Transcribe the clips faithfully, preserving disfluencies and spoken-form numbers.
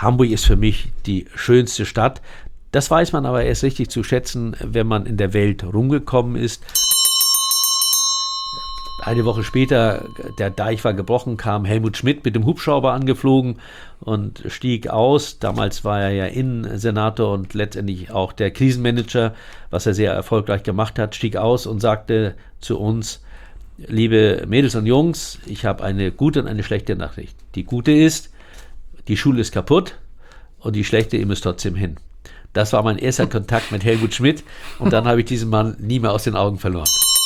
Hamburg ist für mich die schönste Stadt. Das weiß man aber erst richtig zu schätzen, wenn man in der Welt rumgekommen ist. Eine Woche später, der Deich war gebrochen, kam Helmut Schmidt mit dem Hubschrauber angeflogen und stieg aus. Damals war er ja Innensenator und letztendlich auch der Krisenmanager, was er sehr erfolgreich gemacht hat, stieg aus und sagte zu uns: Liebe Mädels und Jungs, ich habe eine gute und eine schlechte Nachricht. Die gute ist, die Schule ist kaputt, und die schlechte, ihr müsst trotzdem hin. Das war mein erster Kontakt mit Helmut Schmidt, und dann habe ich diesen Mann nie mehr aus den Augen verloren.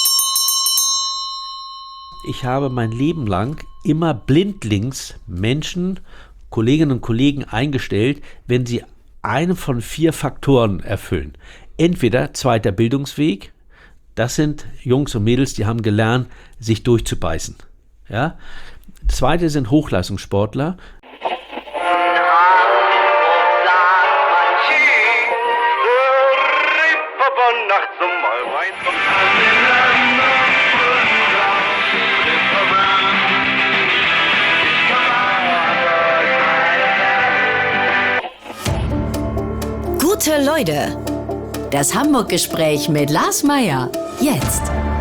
Ich habe mein Leben lang immer blindlings Menschen, Kolleginnen und Kollegen eingestellt, wenn sie einen von vier Faktoren erfüllen. Entweder zweiter Bildungsweg, das sind Jungs und Mädels, die haben gelernt, sich durchzubeißen. Ja? Zweite sind Hochleistungssportler. Gute Leute, das Hamburg-Gespräch mit Lars Meyer, jetzt.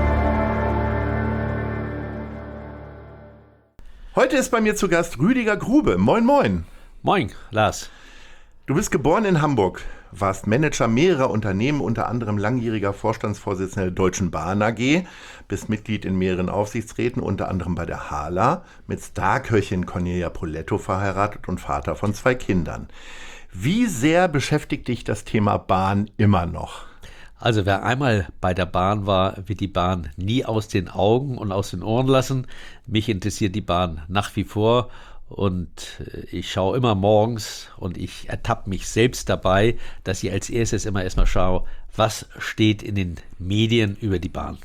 Heute ist bei mir zu Gast Rüdiger Grube. Moin, moin. Moin, Lars. Du bist geboren in Hamburg, warst Manager mehrerer Unternehmen, unter anderem langjähriger Vorstandsvorsitzender der Deutschen Bahn A G, bist Mitglied in mehreren Aufsichtsräten, unter anderem bei der Hala, mit Starköchin Cornelia Poletto verheiratet und Vater von zwei Kindern. Wie sehr beschäftigt dich das Thema Bahn immer noch? Also wer einmal bei der Bahn war, wird die Bahn nie aus den Augen und aus den Ohren lassen. Mich interessiert die Bahn nach wie vor, und ich schaue immer morgens und ich ertappe mich selbst dabei, dass ich als erstes immer erstmal schaue, was steht in den Medien über die Bahn.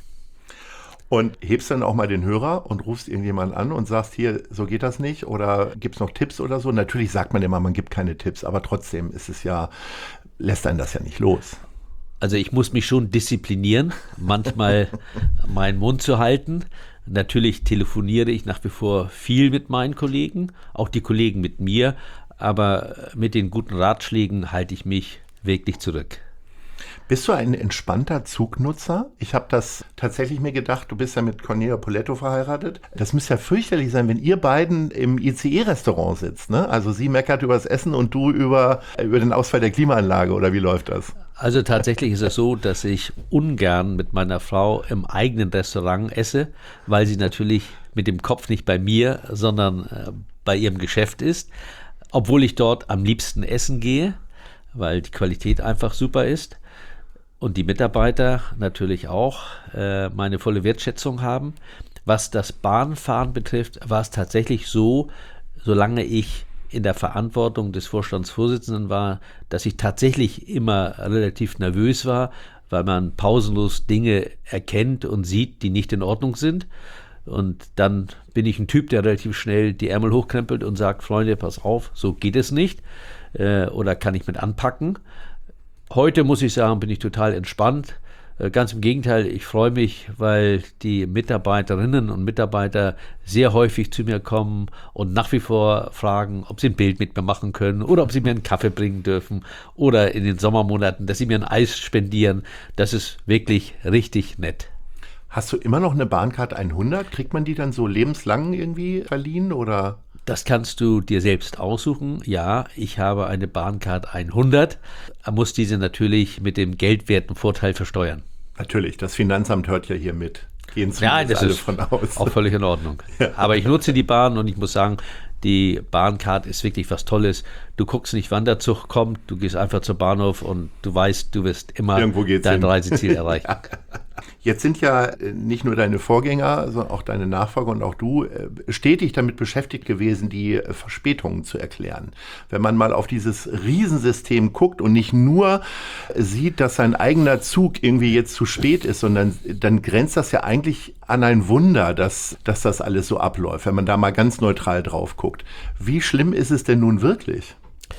Und hebst dann auch mal den Hörer und rufst irgendjemanden an und sagst, hier, so geht das nicht, oder gibt es noch Tipps oder so? Natürlich sagt man immer, man gibt keine Tipps, aber trotzdem ist es ja, lässt einen das ja nicht los. Also ich muss mich schon disziplinieren, manchmal meinen Mund zu halten. Natürlich telefoniere ich nach wie vor viel mit meinen Kollegen, auch die Kollegen mit mir, aber mit den guten Ratschlägen halte ich mich wirklich zurück. Bist du ein entspannter Zugnutzer? Ich habe das tatsächlich mir gedacht, du bist ja mit Cornelia Poletto verheiratet. Das müsste ja fürchterlich sein, wenn ihr beiden im I C E-Restaurant sitzt, ne? Also sie meckert über das Essen und du über, über den Ausfall der Klimaanlage, oder wie läuft das? Also tatsächlich ist es so, dass ich ungern mit meiner Frau im eigenen Restaurant esse, weil sie natürlich mit dem Kopf nicht bei mir, sondern äh, bei ihrem Geschäft ist. Obwohl ich dort am liebsten essen gehe, weil die Qualität einfach super ist. Und die Mitarbeiter natürlich auch äh, meine volle Wertschätzung haben. Was das Bahnfahren betrifft, war es tatsächlich so, solange ich in der Verantwortung des Vorstandsvorsitzenden war, dass ich tatsächlich immer relativ nervös war, weil man pausenlos Dinge erkennt und sieht, die nicht in Ordnung sind. Und dann bin ich ein Typ, der relativ schnell die Ärmel hochkrempelt und sagt, Freunde, pass auf, so geht es nicht. Äh, oder kann ich mit anpacken. Heute, muss ich sagen, bin ich total entspannt. Ganz im Gegenteil, ich freue mich, weil die Mitarbeiterinnen und Mitarbeiter sehr häufig zu mir kommen und nach wie vor fragen, ob sie ein Bild mit mir machen können oder ob sie mir einen Kaffee bringen dürfen oder in den Sommermonaten, dass sie mir ein Eis spendieren. Das ist wirklich richtig nett. Hast du immer noch eine Bahncard hundert? Kriegt man die dann so lebenslang irgendwie verliehen, oder? Das kannst du dir selbst aussuchen. Ja, ich habe eine Bahncard hundert, muss diese natürlich mit dem geldwerten Vorteil versteuern. Natürlich, das Finanzamt hört ja hier mit. Gehen Sie ja, das alle ist von aus. Auch völlig in Ordnung. Ja. Aber ich nutze die Bahn und ich muss sagen, die Bahncard ist wirklich was Tolles. Du guckst nicht, wann der Zug kommt, du gehst einfach zur Bahnhof und du weißt, du wirst immer dein hin. Reiseziel erreichen. Ja. Jetzt sind ja nicht nur deine Vorgänger, sondern auch deine Nachfolger und auch du stetig damit beschäftigt gewesen, die Verspätungen zu erklären. Wenn man mal auf dieses Riesensystem guckt und nicht nur sieht, dass sein eigener Zug irgendwie jetzt zu spät ist, sondern dann grenzt das ja eigentlich an ein Wunder, dass, dass das alles so abläuft, wenn man da mal ganz neutral drauf guckt. Wie schlimm ist es denn nun wirklich?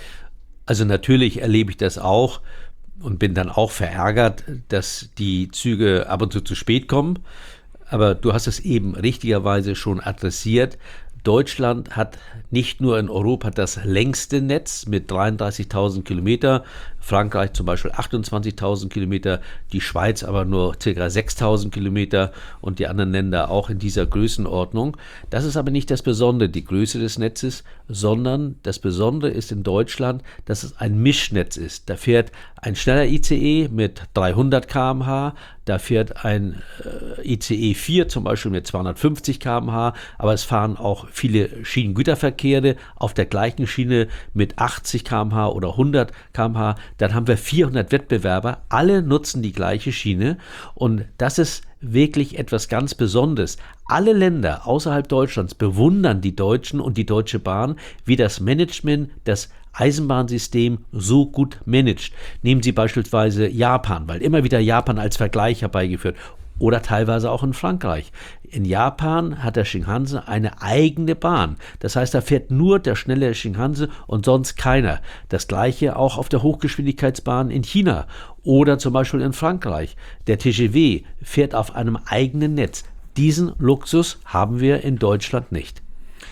Also natürlich erlebe ich das auch. Und bin dann auch verärgert, dass die Züge ab und zu zu spät kommen. Aber du hast es eben richtigerweise schon adressiert. Deutschland hat nicht nur in Europa das längste Netz mit dreiunddreißigtausend Kilometer, Frankreich zum Beispiel achtundzwanzigtausend Kilometer, die Schweiz aber nur ca. sechstausend Kilometer und die anderen Länder auch in dieser Größenordnung. Das ist aber nicht das Besondere, die Größe des Netzes, sondern das Besondere ist in Deutschland, dass es ein Mischnetz ist. Da fährt ein schneller I C E mit dreihundert Kilometer pro Stunde, da fährt ein äh, I C E vier zum Beispiel mit zweihundertfünfzig Kilometer pro Stunde, aber es fahren auch viele Schienengüterverkehre auf der gleichen Schiene mit achtzig Kilometer pro Stunde oder hundert Kilometer pro Stunde. Dann haben wir vierhundert Wettbewerber, alle nutzen die gleiche Schiene und das ist wirklich etwas ganz Besonderes. Alle Länder außerhalb Deutschlands bewundern die Deutschen und die Deutsche Bahn, wie das Management, das Eisenbahnsystem so gut managt. Nehmen Sie beispielsweise Japan, weil immer wieder Japan als Vergleich herbeigeführt oder teilweise auch in Frankreich. In Japan hat der Shinkansen eine eigene Bahn. Das heißt, da fährt nur der schnelle Shinkansen und sonst keiner. Das gleiche auch auf der Hochgeschwindigkeitsbahn in China oder zum Beispiel in Frankreich. Der T G V fährt auf einem eigenen Netz. Diesen Luxus haben wir in Deutschland nicht.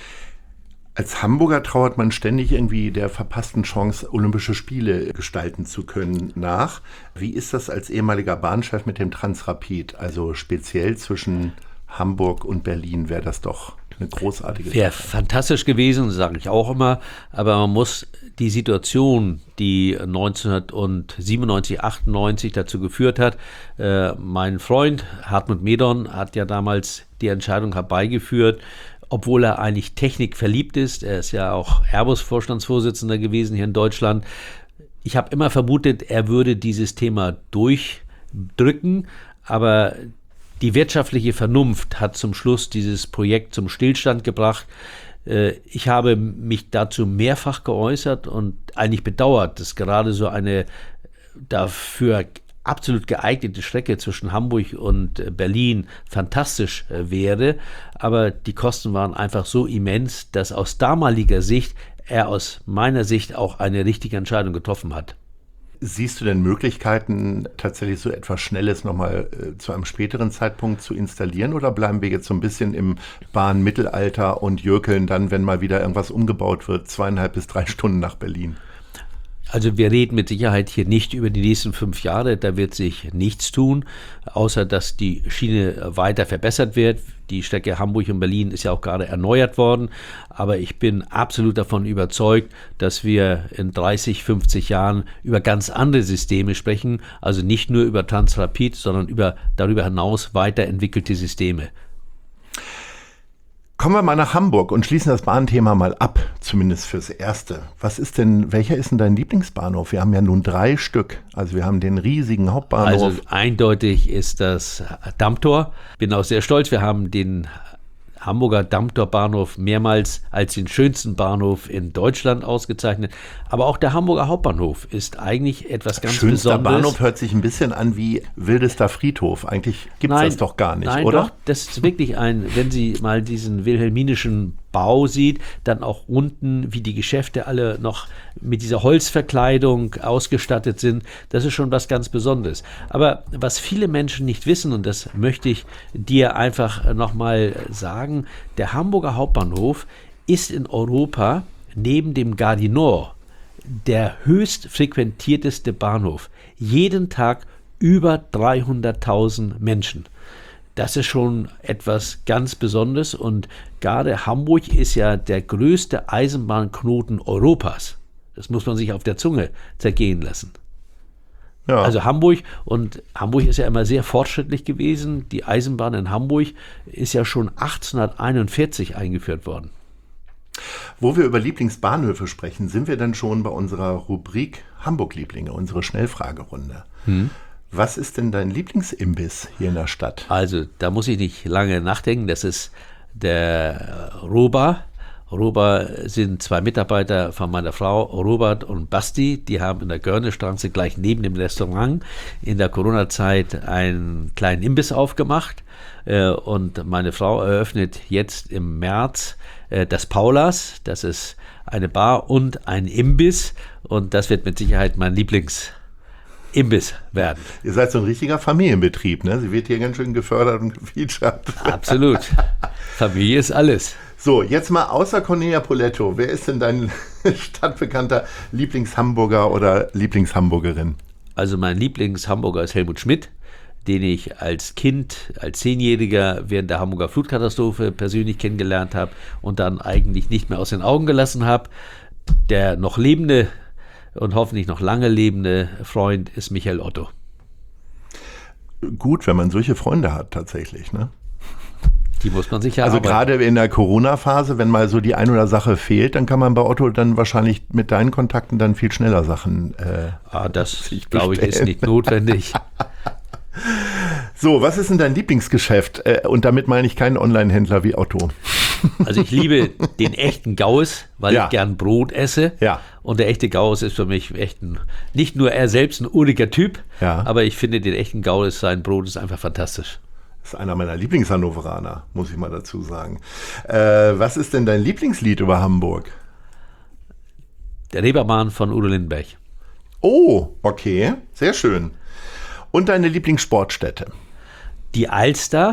Als Hamburger trauert man ständig irgendwie der verpassten Chance, Olympische Spiele gestalten zu können, nach. Wie ist das als ehemaliger Bahnchef mit dem Transrapid? Also speziell zwischen Hamburg und Berlin wäre das doch eine großartige Sache. Wäre fantastisch gewesen, sage ich auch immer. Aber man muss die Situation, die neunzehnhundertsiebenundneunzig, achtundneunzig dazu geführt hat, äh, mein Freund Hartmut Medon hat ja damals die Entscheidung herbeigeführt, obwohl er eigentlich Technik verliebt ist. Er ist ja auch Airbus-Vorstandsvorsitzender gewesen hier in Deutschland. Ich habe immer vermutet, er würde dieses Thema durchdrücken, aber die wirtschaftliche Vernunft hat zum Schluss dieses Projekt zum Stillstand gebracht. Ich habe mich dazu mehrfach geäußert und eigentlich bedauert, dass gerade so eine dafür absolut geeignete Strecke zwischen Hamburg und Berlin fantastisch wäre, aber die Kosten waren einfach so immens, dass aus damaliger Sicht er aus meiner Sicht auch eine richtige Entscheidung getroffen hat. Siehst du denn Möglichkeiten, tatsächlich so etwas Schnelles nochmal äh, zu einem späteren Zeitpunkt zu installieren oder bleiben wir jetzt so ein bisschen im Bahnmittelalter und jürkeln dann, wenn mal wieder irgendwas umgebaut wird, zweieinhalb bis drei Stunden nach Berlin? Also wir reden mit Sicherheit hier nicht über die nächsten fünf Jahre, da wird sich nichts tun, außer dass die Schiene weiter verbessert wird. Die Strecke Hamburg und Berlin ist ja auch gerade erneuert worden, aber ich bin absolut davon überzeugt, dass wir in dreißig, fünfzig Jahren über ganz andere Systeme sprechen, also nicht nur über Transrapid, sondern über darüber hinaus weiterentwickelte Systeme. Kommen wir mal nach Hamburg und schließen das Bahnthema mal ab, zumindest fürs Erste. Was ist denn, welcher ist denn dein Lieblingsbahnhof? Wir haben ja nun drei Stück. Also wir haben den riesigen Hauptbahnhof. Also eindeutig ist das Dammtor. Bin auch sehr stolz. Wir haben den Hamburger Dammtorbahnhof mehrmals als den schönsten Bahnhof in Deutschland ausgezeichnet. Aber auch der Hamburger Hauptbahnhof ist eigentlich etwas ganz Schönster Besonderes. Bahnhof hört sich ein bisschen an wie wildester Friedhof. Eigentlich gibt es das doch gar nicht, nein, oder? Doch, das ist wirklich ein, wenn Sie mal diesen wilhelminischen Bau sieht, dann auch unten, wie die Geschäfte alle noch mit dieser Holzverkleidung ausgestattet sind, das ist schon was ganz Besonderes. Aber was viele Menschen nicht wissen, und das möchte ich dir einfach nochmal sagen, der Hamburger Hauptbahnhof ist in Europa neben dem Gare du Nord der höchst frequentierteste Bahnhof. Jeden Tag über dreihunderttausend Menschen. Das ist schon etwas ganz Besonderes und gerade Hamburg ist ja der größte Eisenbahnknoten Europas. Das muss man sich auf der Zunge zergehen lassen. Ja. Also Hamburg, und Hamburg ist ja immer sehr fortschrittlich gewesen. Die Eisenbahn in Hamburg ist ja schon achtzehnhunderteinundvierzig eingeführt worden. Wo wir über Lieblingsbahnhöfe sprechen, sind wir dann schon bei unserer Rubrik Hamburg-Lieblinge, unsere Schnellfragerunde. Hm. Was ist denn dein Lieblingsimbiss hier in der Stadt? Also, da muss ich nicht lange nachdenken. Das ist der Roba. Roba sind zwei Mitarbeiter von meiner Frau, Robert und Basti. Die haben in der Görnestraße gleich neben dem Restaurant in der Corona-Zeit einen kleinen Imbiss aufgemacht. Und meine Frau eröffnet jetzt im März das Paulas. Das ist eine Bar und ein Imbiss. Und das wird mit Sicherheit mein Lieblings Imbiss werden. Ihr seid so ein richtiger Familienbetrieb, ne? Sie wird hier ganz schön gefördert und gefeatured. Absolut. Familie ist alles. So, jetzt mal außer Cornelia Poletto. Wer ist denn dein stadtbekannter Lieblingshamburger oder Lieblingshamburgerin? Also mein Lieblingshamburger ist Helmut Schmidt, den ich als Kind, als Zehnjähriger während der Hamburger Flutkatastrophe persönlich kennengelernt habe und dann eigentlich nicht mehr aus den Augen gelassen habe. Der noch lebende und hoffentlich noch lange lebende Freund ist Michael Otto. Gut, wenn man solche Freunde hat tatsächlich, ne? Die muss man sich ja Also arbeiten. gerade in der Corona-Phase, wenn mal so die ein oder Sache fehlt, dann kann man bei Otto dann wahrscheinlich mit deinen Kontakten dann viel schneller Sachen äh, ah, das, glaube ich, ist nicht notwendig. So, was ist denn dein Lieblingsgeschäft? Äh, und damit meine ich keinen Online-Händler wie Otto. Also ich liebe den echten Gaues, weil Ja. ich gern Brot esse. Ja. Und der echte Gaues ist für mich echt ein, nicht nur er selbst ein uriger Typ, Ja. aber ich finde den echten Gaues, sein Brot ist einfach fantastisch. Das ist einer meiner Lieblingshannoveraner, muss ich mal dazu sagen. Äh, was ist denn dein Lieblingslied über Hamburg? Der Reeperbahn von Udo Lindenberg. Oh, okay, sehr schön. Und deine Lieblingssportstätte? Die Alster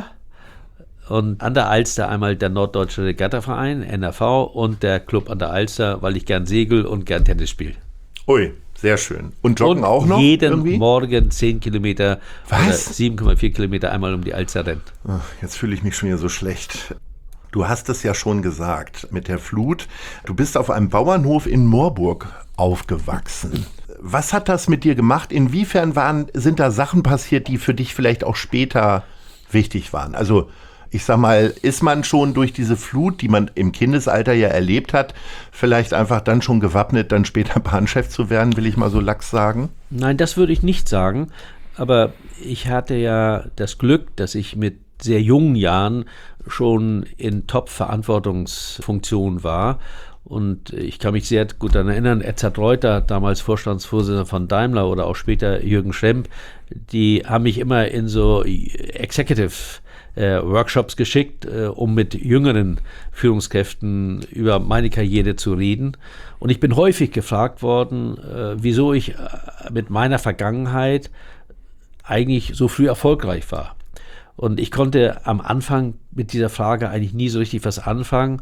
und an der Alster einmal der Norddeutsche Regattaverein, N R V, und der Club an der Alster, weil ich gern segel und gern Tennis spiele. Ui, sehr schön. Und Joggen Und auch noch jeden irgendwie? Morgen zehn Kilometer Was? oder sieben Komma vier Kilometer einmal um die Alster rennen. Ach, jetzt fühle ich mich schon wieder so schlecht. Du hast es ja schon gesagt mit der Flut. Du bist auf einem Bauernhof in Moorburg aufgewachsen. Was hat das mit dir gemacht? Inwiefern waren, sind da Sachen passiert, die für dich vielleicht auch später wichtig waren? Also ich sag mal, ist man schon durch diese Flut, die man im Kindesalter ja erlebt hat, vielleicht einfach dann schon gewappnet, dann später Bahnchef zu werden, will ich mal so lax sagen? Nein, das würde ich nicht sagen. Aber ich hatte ja das Glück, dass ich mit sehr jungen Jahren schon in Top-Verantwortungsfunktion war. Und ich kann mich sehr gut daran erinnern, Edzard Reuter, damals Vorstandsvorsitzender von Daimler, oder auch später Jürgen Schremp, die haben mich immer in so Executive äh, Workshops geschickt, äh, um mit jüngeren Führungskräften über meine Karriere zu reden. Und ich bin häufig gefragt worden, äh, wieso ich äh, mit meiner Vergangenheit eigentlich so früh erfolgreich war. Und ich konnte am Anfang mit dieser Frage eigentlich nie so richtig was anfangen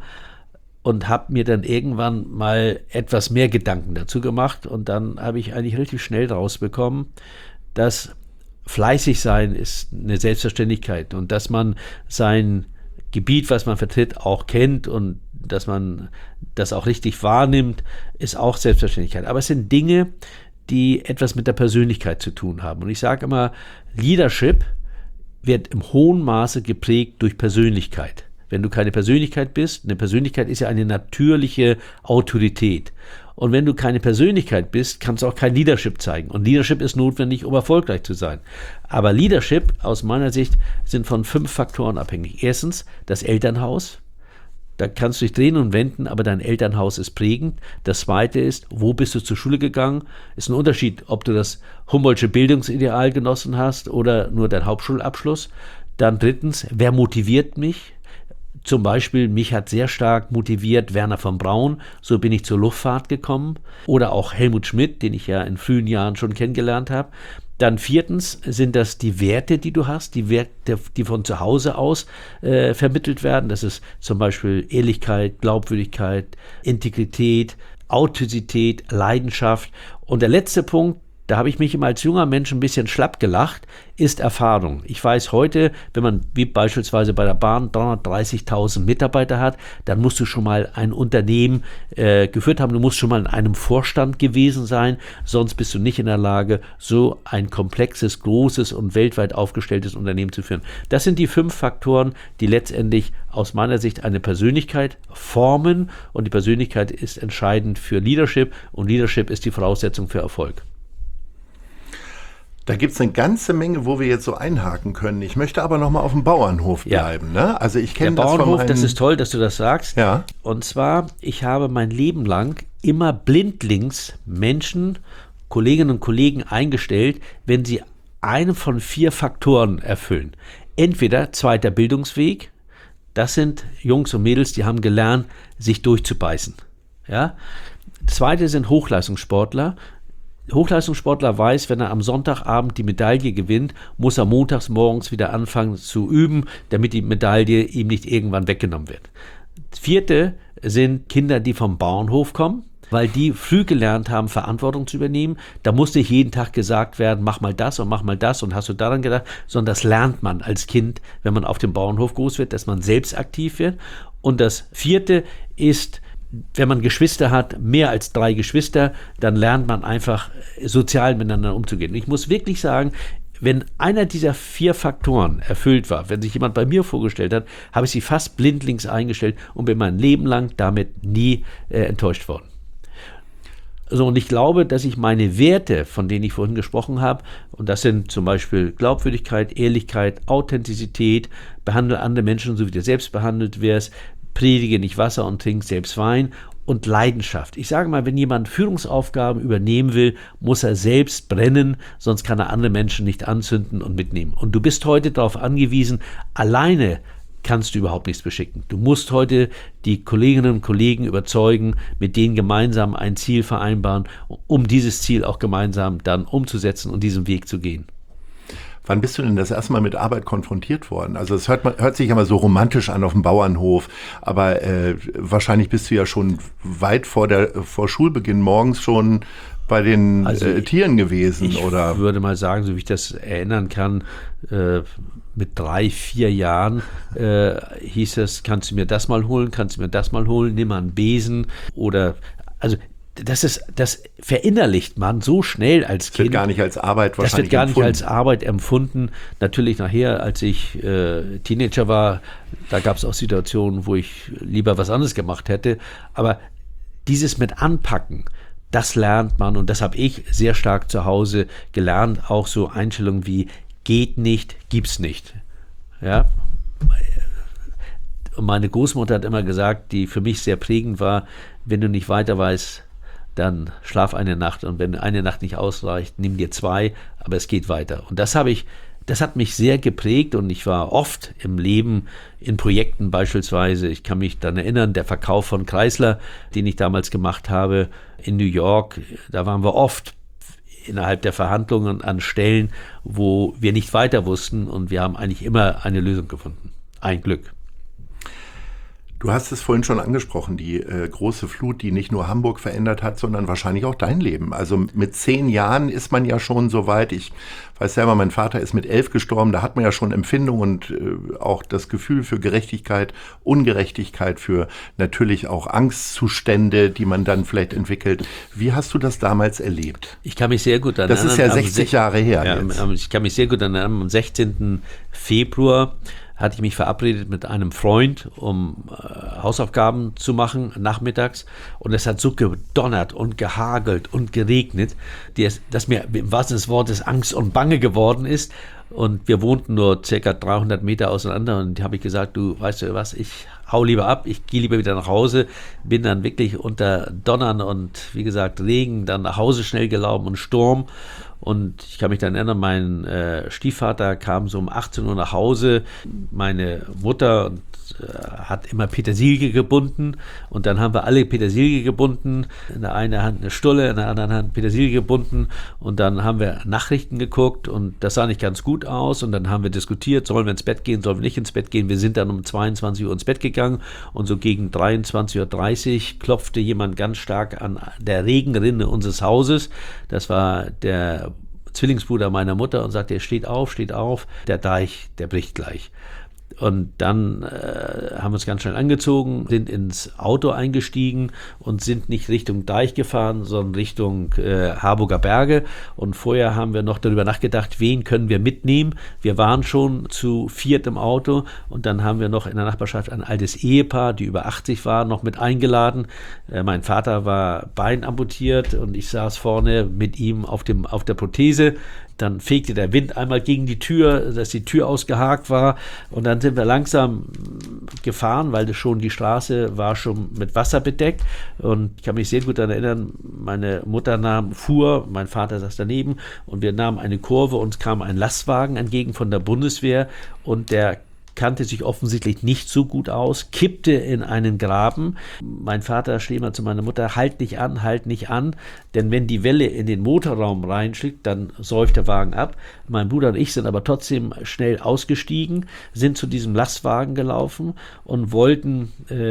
und habe mir dann irgendwann mal etwas mehr Gedanken dazu gemacht. Und dann habe ich eigentlich relativ schnell rausbekommen, dass fleißig sein ist eine Selbstverständlichkeit und dass man sein Gebiet, was man vertritt, auch kennt und dass man das auch richtig wahrnimmt, ist auch Selbstverständlichkeit. Aber es sind Dinge, die etwas mit der Persönlichkeit zu tun haben. Und ich sage immer, Leadership wird im hohen Maße geprägt durch Persönlichkeit. Wenn du keine Persönlichkeit bist, eine Persönlichkeit ist ja eine natürliche Autorität. Und wenn du keine Persönlichkeit bist, kannst du auch kein Leadership zeigen. Und Leadership ist notwendig, um erfolgreich zu sein. Aber Leadership aus meiner Sicht sind von fünf Faktoren abhängig. Erstens das Elternhaus. Da kannst du dich drehen und wenden, aber dein Elternhaus ist prägend. Das zweite ist, wo bist du zur Schule gegangen? Ist ein Unterschied, ob du das Humboldtsche Bildungsideal genossen hast oder nur deinen Hauptschulabschluss. Dann drittens, wer motiviert mich? Zum Beispiel, mich hat sehr stark motiviert Wernher von Braun, so bin ich zur Luftfahrt gekommen. Oder auch Helmut Schmidt, den ich ja in frühen Jahren schon kennengelernt habe. Dann viertens sind das die Werte, die du hast, die Werte, die von zu Hause aus äh, vermittelt werden. Das ist zum Beispiel Ehrlichkeit, Glaubwürdigkeit, Integrität, Authentizität, Leidenschaft. Und der letzte Punkt, da habe ich mich immer als junger Mensch ein bisschen schlapp gelacht, ist Erfahrung. Ich weiß heute, wenn man wie beispielsweise bei der Bahn dreihundertdreißigtausend Mitarbeiter hat, dann musst du schon mal ein Unternehmen äh, geführt haben, du musst schon mal in einem Vorstand gewesen sein, sonst bist du nicht in der Lage, so ein komplexes, großes und weltweit aufgestelltes Unternehmen zu führen. Das sind die fünf Faktoren, die letztendlich aus meiner Sicht eine Persönlichkeit formen, und die Persönlichkeit ist entscheidend für Leadership, und Leadership ist die Voraussetzung für Erfolg. Da gibt es eine ganze Menge, wo wir jetzt so einhaken können. Ich möchte aber noch mal auf dem Bauernhof bleiben. Ja. Ne? Also ich kenne das von Bauernhof, meinen... das ist toll, dass du das sagst. Ja. Und zwar, ich habe mein Leben lang immer blindlings Menschen, Kolleginnen und Kollegen eingestellt, wenn sie einen von vier Faktoren erfüllen. Entweder zweiter Bildungsweg, das sind Jungs und Mädels, die haben gelernt, sich durchzubeißen. Ja? Zweite sind Hochleistungssportler. Hochleistungssportler weiß, wenn er am Sonntagabend die Medaille gewinnt, muss er montags morgens wieder anfangen zu üben, damit die Medaille ihm nicht irgendwann weggenommen wird. vierte sind Kinder, die vom Bauernhof kommen, weil die früh gelernt haben, Verantwortung zu übernehmen. Da musste nicht jeden Tag gesagt werden, mach mal das und mach mal das und hast du daran gedacht, sondern das lernt man als Kind, wenn man auf dem Bauernhof groß wird, dass man selbst aktiv wird. Und das vierte ist, wenn man Geschwister hat, mehr als drei Geschwister, dann lernt man einfach sozial miteinander umzugehen. Und ich muss wirklich sagen, wenn einer dieser vier Faktoren erfüllt war, wenn sich jemand bei mir vorgestellt hat, habe ich sie fast blindlings eingestellt und bin mein Leben lang damit nie äh, enttäuscht worden. So, und ich glaube, dass ich meine Werte, von denen ich vorhin gesprochen habe, und das sind zum Beispiel Glaubwürdigkeit, Ehrlichkeit, Authentizität, behandle andere Menschen so, wie du selbst behandelt wirst, predige nicht Wasser und trink selbst Wein und Leidenschaft. Ich sage mal, wenn jemand Führungsaufgaben übernehmen will, muss er selbst brennen, sonst kann er andere Menschen nicht anzünden und mitnehmen. Und du bist heute darauf angewiesen, alleine kannst du überhaupt nichts beschicken. Du musst heute die Kolleginnen und Kollegen überzeugen, mit denen gemeinsam ein Ziel vereinbaren, um dieses Ziel auch gemeinsam dann umzusetzen und diesen Weg zu gehen. Wann bist du denn das erste Mal mit Arbeit konfrontiert worden? Also es hört, hört sich immer so romantisch an auf dem Bauernhof, aber äh, wahrscheinlich bist du ja schon weit vor, der, vor Schulbeginn morgens schon bei den also äh, Tieren gewesen, ich oder? Ich würde mal sagen, so wie ich das erinnern kann, äh, mit drei, vier Jahren äh, hieß es, kannst du mir das mal holen, kannst du mir das mal holen, nimm mal einen Besen oder, also das ist, das verinnerlicht man so schnell als Kind. Das wird gar nicht als Arbeit wahrscheinlich Das wird gar empfunden. nicht als Arbeit empfunden. Natürlich nachher, als ich äh, Teenager war, da gab es auch Situationen, wo ich lieber was anderes gemacht hätte. Aber dieses mit Anpacken, das lernt man und das habe ich sehr stark zu Hause gelernt. Auch so Einstellungen wie geht nicht, gibt's nicht. Ja. Und meine Großmutter hat immer gesagt, die für mich sehr prägend war, wenn du nicht weiter weißt, dann schlaf eine Nacht und wenn eine Nacht nicht ausreicht, nimm dir zwei, aber es geht weiter. Und das habe ich, das hat mich sehr geprägt und ich war oft im Leben in Projekten beispielsweise, ich kann mich daran erinnern, der Verkauf von Chrysler, den ich damals gemacht habe in New York, da waren wir oft innerhalb der Verhandlungen an Stellen, wo wir nicht weiter wussten und wir haben eigentlich immer eine Lösung gefunden. Ein Glück. Du hast es vorhin schon angesprochen, die äh, große Flut, die nicht nur Hamburg verändert hat, sondern wahrscheinlich auch dein Leben. Also mit zehn Jahren ist man ja schon so weit. Ich weiß selber, mein Vater ist mit elf gestorben. Da hat man ja schon Empfindung und äh, auch das Gefühl für Gerechtigkeit, Ungerechtigkeit, für natürlich auch Angstzustände, die man dann vielleicht entwickelt. Wie hast du das damals erlebt? Ich kann mich sehr gut erinnern. Das ist ja sechzig Jahre her. Ja, jetzt. Ich kann mich sehr gut erinnern. Am sechzehnten Februar hatte ich mich verabredet mit einem Freund, um äh, Hausaufgaben zu machen nachmittags. Und es hat so gedonnert und gehagelt und geregnet, die es, dass mir im wahrsten Sinne des Wortes Angst und Bange geworden ist. Und wir wohnten nur circa dreihundert Meter auseinander. Und da habe ich gesagt, du weißt du was, ich hau lieber ab, ich gehe lieber wieder nach Hause. Bin dann wirklich unter Donnern und wie gesagt Regen dann nach Hause schnell gelaufen und Sturm. Und ich kann mich dann erinnern, mein äh, Stiefvater kam so um achtzehn Uhr nach Hause. Meine Mutter äh, hat immer Petersilie gebunden. Und dann haben wir alle Petersilie gebunden. In der einen Hand eine Stulle, in der anderen Hand Petersilie gebunden. Und dann haben wir Nachrichten geguckt. Und das sah nicht ganz gut aus. Und dann haben wir diskutiert, sollen wir ins Bett gehen, sollen wir nicht ins Bett gehen. Wir sind dann um zweiundzwanzig Uhr ins Bett gegangen. Und so gegen dreiundzwanzig Uhr dreißig klopfte jemand ganz stark an der Regenrinne unseres Hauses. Das war der Zwillingsbruder meiner Mutter und sagte, steht auf, steht auf, der Deich, der bricht gleich. Und dann äh, haben wir uns ganz schnell angezogen, sind ins Auto eingestiegen und sind nicht Richtung Deich gefahren, sondern Richtung äh, Harburger Berge. Und vorher haben wir noch darüber nachgedacht, wen können wir mitnehmen. Wir waren schon zu viert im Auto und dann haben wir noch in der Nachbarschaft ein altes Ehepaar, die über achtzig war, noch mit eingeladen. Äh, mein Vater war beinamputiert und ich saß vorne mit ihm auf, dem, auf der Prothese. Dann fegte der Wind einmal gegen die Tür, dass die Tür ausgehakt war. Und dann sind wir langsam gefahren, weil das schon die Straße war schon mit Wasser bedeckt. Und ich kann mich sehr gut daran erinnern, meine Mutter nahm, fuhr, mein Vater saß daneben und wir nahmen eine Kurve, uns kam ein Lastwagen entgegen von der Bundeswehr und der kannte sich offensichtlich nicht so gut aus, kippte in einen Graben. Mein Vater schrie mal zu meiner Mutter, halt nicht an, halt nicht an, denn wenn die Welle in den Motorraum reinschlägt, dann säuft der Wagen ab. Mein Bruder und ich sind aber trotzdem schnell ausgestiegen, sind zu diesem Lastwagen gelaufen und wollten äh,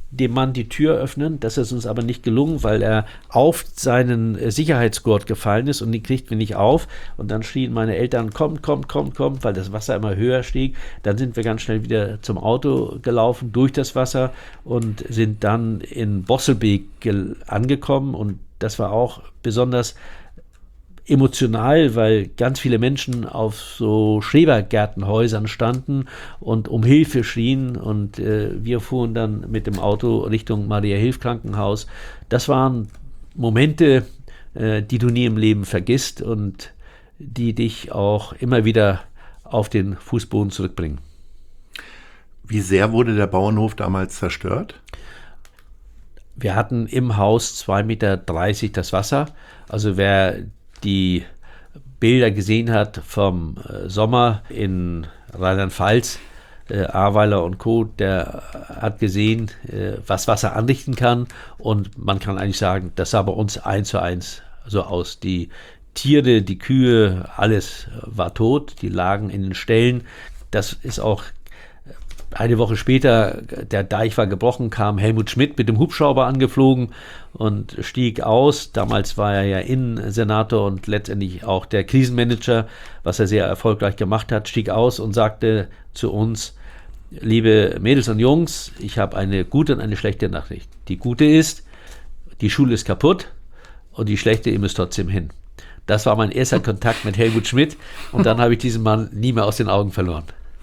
dem Mann die Tür öffnen. Das ist uns aber nicht gelungen, weil er auf seinen Sicherheitsgurt gefallen ist und den kriegten wir nicht auf. Und dann schrien meine Eltern, kommt, kommt, kommt, kommt, weil das Wasser immer höher stieg. Dann sind wir ganz schnell wieder zum Auto gelaufen, durch das Wasser und sind dann in Bosselbeek angekommen. Und das war auch besonders emotional, weil ganz viele Menschen auf so Schrebergärtenhäusern standen und um Hilfe schrien und äh, wir fuhren dann mit dem Auto Richtung Maria-Hilf-Krankenhaus. Das waren Momente, äh, die du nie im Leben vergisst und die dich auch immer wieder auf den Fußboden zurückbringen. Wie sehr wurde der Bauernhof damals zerstört? Wir hatten im Haus zwei Meter dreißig das Wasser. Also wer die Bilder gesehen hat vom äh, Sommer in Rheinland-Pfalz, äh, Ahrweiler und Co., der hat gesehen, äh, was Wasser anrichten kann. Und man kann eigentlich sagen, das sah bei uns eins zu eins so aus. Die Tiere, die Kühe, alles war tot, die lagen in den Ställen. Das ist auch eine Woche später, der Deich war gebrochen, kam Helmut Schmidt mit dem Hubschrauber angeflogen und stieg aus. Damals war er ja Innensenator und letztendlich auch der Krisenmanager, was er sehr erfolgreich gemacht hat, stieg aus und sagte zu uns, liebe Mädels und Jungs, ich habe eine gute und eine schlechte Nachricht. Die gute ist, die Schule ist kaputt und die schlechte, ihr müsst trotzdem hin. Das war mein erster Kontakt mit Helmut Schmidt und dann habe ich diesen Mann nie mehr aus den Augen verloren.